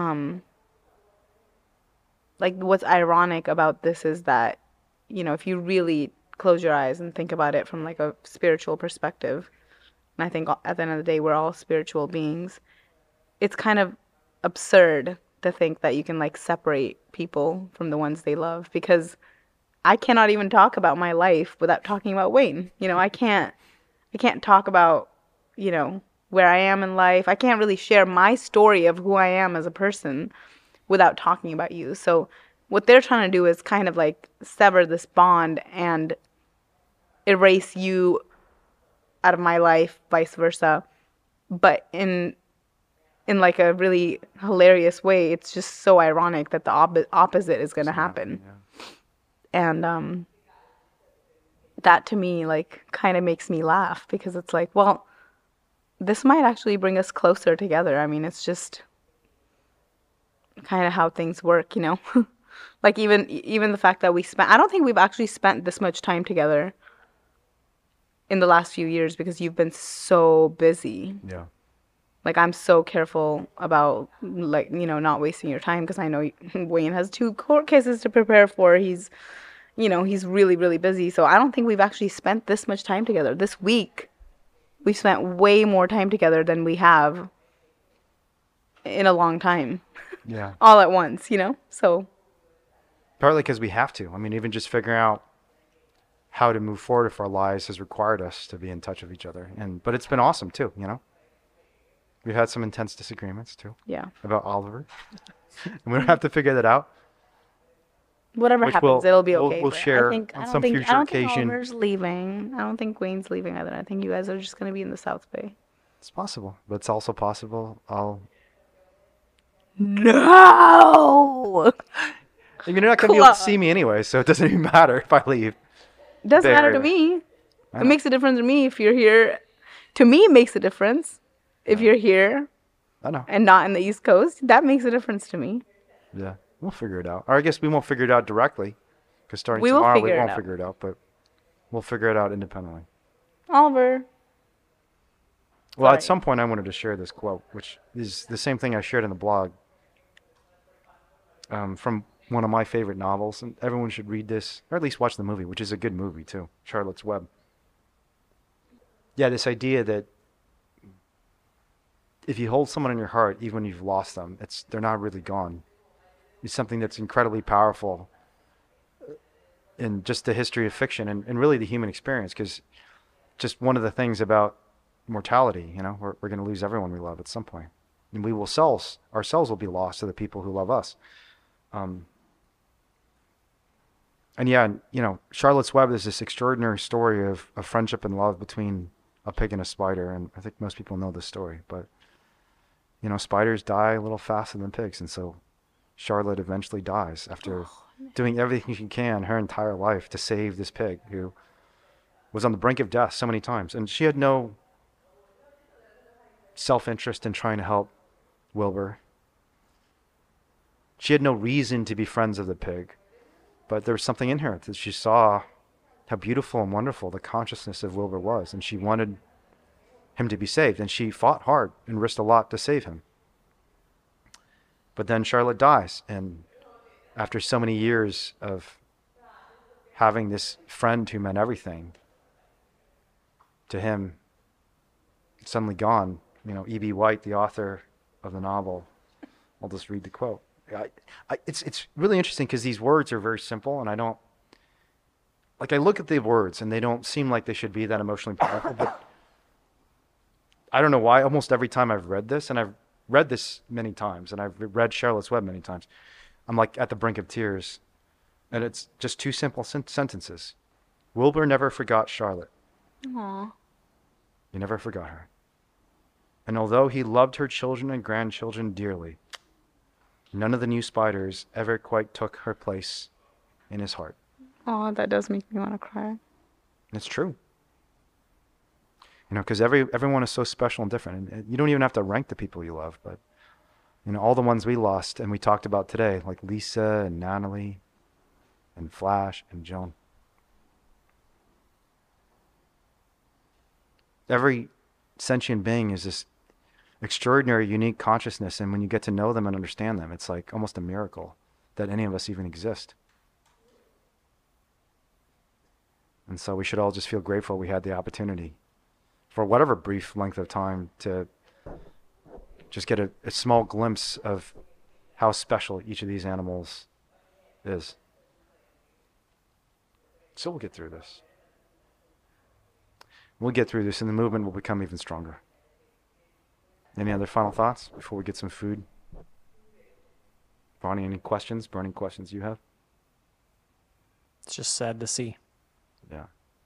like what's ironic about this is that, you know, if you really close your eyes and think about it from like a spiritual perspective, and I think at the end of the day we're all spiritual beings, it's kind of absurd to think that you can like separate people from the ones they love, because I cannot even talk about my life without talking about Wayne. You know, I can't talk about, you know, where I am in life. I can't really share my story of who I am as a person without talking about you. So what they're trying to do is kind of like sever this bond and erase you out of my life, vice versa. But in like a really hilarious way, it's just so ironic that the opposite is going to happen. Yeah. And that to me like kind of makes me laugh, because it's like, well, this might actually bring us closer together. I mean, it's just kind of how things work, you know. Like even the fact that I don't think we've actually spent this much time together in the last few years because you've been so busy. Yeah. Like I'm so careful about like, not wasting your time because I know Wayne has 2 court cases to prepare for. He's really, really busy. So I don't think we've actually spent this much time together. This week, we've spent way more time together than we have in a long time, Yeah. all at once. So Partly because we have to. I mean, even just figuring out how to move forward with our lives has required us to be in touch with each other. But it's been awesome too, We've had some intense disagreements too yeah, about Oliver. And we don't have to figure that out. whatever Which happens, it'll be okay. we'll but share I think on I don't some think future I don't think occasion. Oliver's leaving. I don't think Wayne's leaving either. I think you guys are just gonna be in the South Bay. It's possible, but it's also possible No. you're not going to be able to see me anyway, so it doesn't even matter if I leave. Doesn't Bay matter to Area. me. I It know. makes a difference to me if you're here. To me, it makes a difference if you're here I know. and not in the East Coast. That makes a difference to me. Yeah, we'll figure it out. Or I guess we won't figure it out directly, because starting We will tomorrow we figure it won't out. figure it out, but we'll figure it out independently. Oliver. Well, at Sorry. some point I wanted to share this quote, which is the same thing I shared in the blog, from one of my favorite novels, and everyone should read this, or at least watch the movie, which is a good movie too, Charlotte's Web. Yeah, this idea that if you hold someone in your heart, even when you've lost them, they're not really gone. It's something that's incredibly powerful in just the history of fiction and really the human experience, because just one of the things about mortality, we're going to lose everyone we love at some point. And we will ourselves will be lost to the people who love us. And yeah, Charlotte's Web is this extraordinary story of friendship and love between a pig and a spider. And I think most people know this story, but spiders die a little faster than pigs. And so Charlotte eventually dies after doing everything she can her entire life to save this pig who was on the brink of death so many times. And she had no self-interest in trying to help Wilbur. She had no reason to be friends of the pig, but there was something in her that she saw how beautiful and wonderful the consciousness of Wilbur was, and she wanted him to be saved, and she fought hard and risked a lot to save him. But then Charlotte dies, and after so many years of having this friend who meant everything to him suddenly gone, E.B. White, the author of the novel, I'll just read the quote. It's really interesting because these words are very simple, and I look at the words and they don't seem like they should be that emotionally powerful, but I don't know why. Almost every time I've read this, and I've read this many times, and I've read Charlotte's Web many times, I'm like at the brink of tears, and it's just 2 simple sentences. Wilbur never forgot Charlotte. Aw. He never forgot her. And although he loved her children and grandchildren dearly, none of the new spiders ever quite took her place in his heart. Oh, that does make me want to cry. It's true. Because everyone is so special and different. And you don't even have to rank the people you love, but, all the ones we lost and we talked about today, like Lisa and Natalie and Flash and Joan. Every sentient being is this extraordinary, unique consciousness, and when you get to know them and understand them, it's like almost a miracle that any of us even exist. And so we should all just feel grateful we had the opportunity, for whatever brief length of time, to just get a small glimpse of how special each of these animals is. So we'll get through this. We'll get through this, and the movement will become even stronger. Any other final thoughts before we get some food? Bonnie, any questions, burning questions you have? It's just sad to see. Yeah.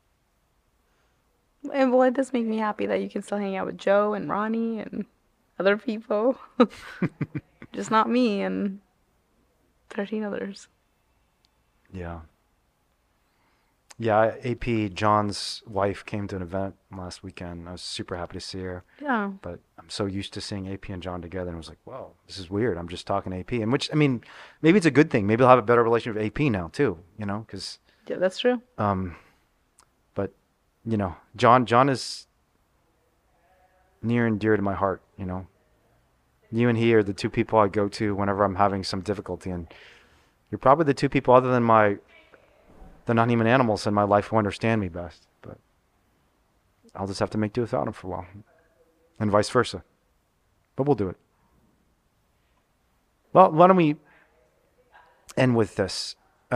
And well, it does make me happy that you can still hang out with Joe and Ronnie and other people. Just not me and 13 others. Yeah. Yeah, AP, John's wife, came to an event last weekend. I was super happy to see her. Yeah. But I'm so used to seeing AP and John together, and I was like, whoa, this is weird. I'm just talking AP. And which, I mean, maybe it's a good thing. Maybe I'll have a better relationship with AP now, too, because, Yeah, that's true. but, John is, near and dear to my heart, you know. You and he are the two people I go to whenever I'm having some difficulty, and you're probably the two people other than the non-human animals in my life who understand me best. But I'll just have to make do without them for a while, and vice versa. But we'll do it. Well, why don't we end with this?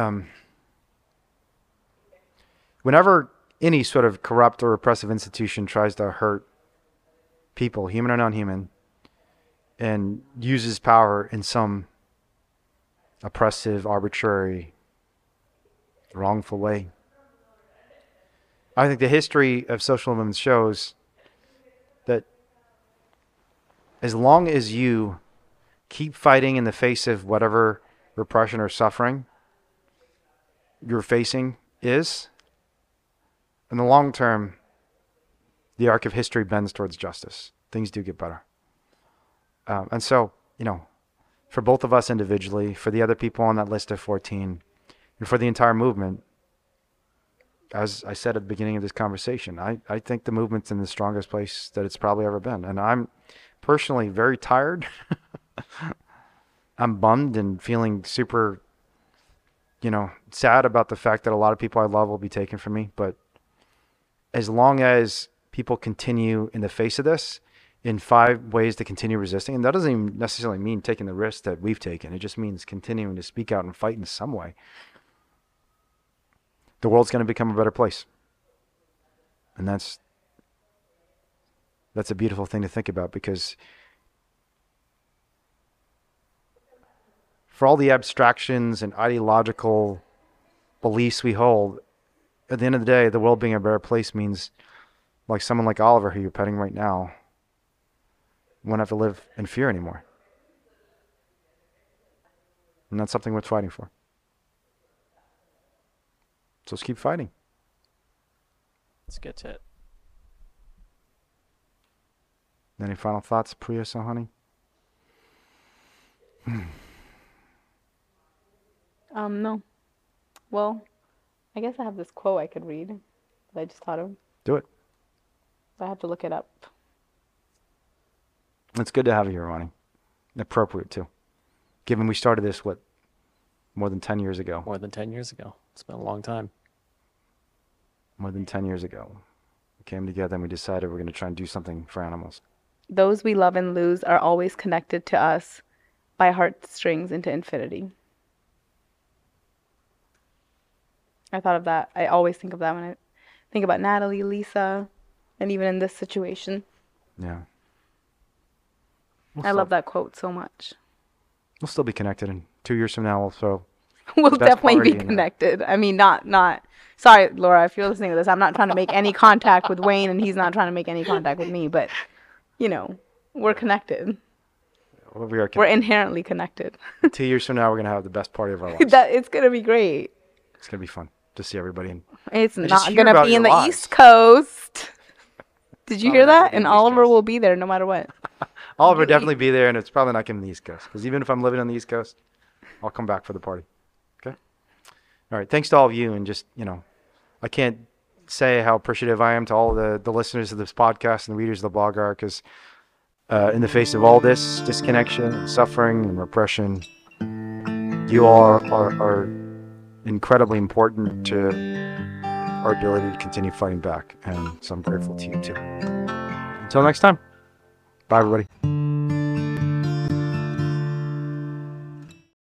Whenever any sort of corrupt or oppressive institution tries to hurt people, human or non-human, and uses power in some oppressive, arbitrary, wrongful way, I think the history of social movements shows that as long as you keep fighting in the face of whatever repression or suffering you're facing is, in the long term, the arc of history bends towards justice. Things do get better. And so, you know, for both of us individually, for the other people on that list of 14, and for the entire movement, as I said at the beginning of this conversation, I think the movement's in the strongest place that it's probably ever been. And I'm personally very tired. I'm bummed and feeling super, you know, sad about the fact that a lot of people I love will be taken from me. But as long as people continue in the face of this, in 5 ways to continue resisting, and that doesn't even necessarily mean taking the risks that we've taken. It just means continuing to speak out and fight in some way. The world's going to become a better place. And that's a beautiful thing to think about, because for all the abstractions and ideological beliefs we hold, at the end of the day, the world being a better place means, like someone like Oliver, who you're petting right now, won't have to live in fear anymore. And that's something worth fighting for. So let's keep fighting. Let's get to it. Any final thoughts, Priya Sahani? No. Well, I guess I have this quote I could read that I just thought of. Do it. I have to look it up. It's good to have you here, Ronnie. Appropriate, too. Given we started this, more than 10 years ago? More than 10 years ago. It's been a long time. More than 10 years ago. We came together and we decided we're going to try and do something for animals. Those we love and lose are always connected to us by heartstrings into infinity. I thought of that. I always think of that when I think about Natalie, Lisa, and even in this situation. Yeah. I love that quote so much. We'll still be connected, and 2 years from now we'll throw. We'll definitely be connected. I mean, not. Sorry, Laura, if you're listening to this, I'm not trying to make any contact with Wayne, and he's not trying to make any contact with me. But, you know, we're connected. Well, we are connected. We're inherently connected. 2 years from now, we're gonna have the best party of our lives. It's gonna be great. It's gonna be fun to see everybody. It's and not gonna be in the East Coast. Did you hear that? And Oliver will be there no matter what. Oliver will definitely be there, and it's probably not going to be the East Coast. Because even if I'm living on the East Coast, I'll come back for the party. Okay? All right. Thanks to all of you. And just, you know, I can't say how appreciative I am to all the listeners of this podcast and the readers of the blog are, because in the face of all this disconnection and suffering and repression, you all are incredibly important to our ability to continue fighting back. And so I'm grateful to you too. Until next time. Bye, everybody.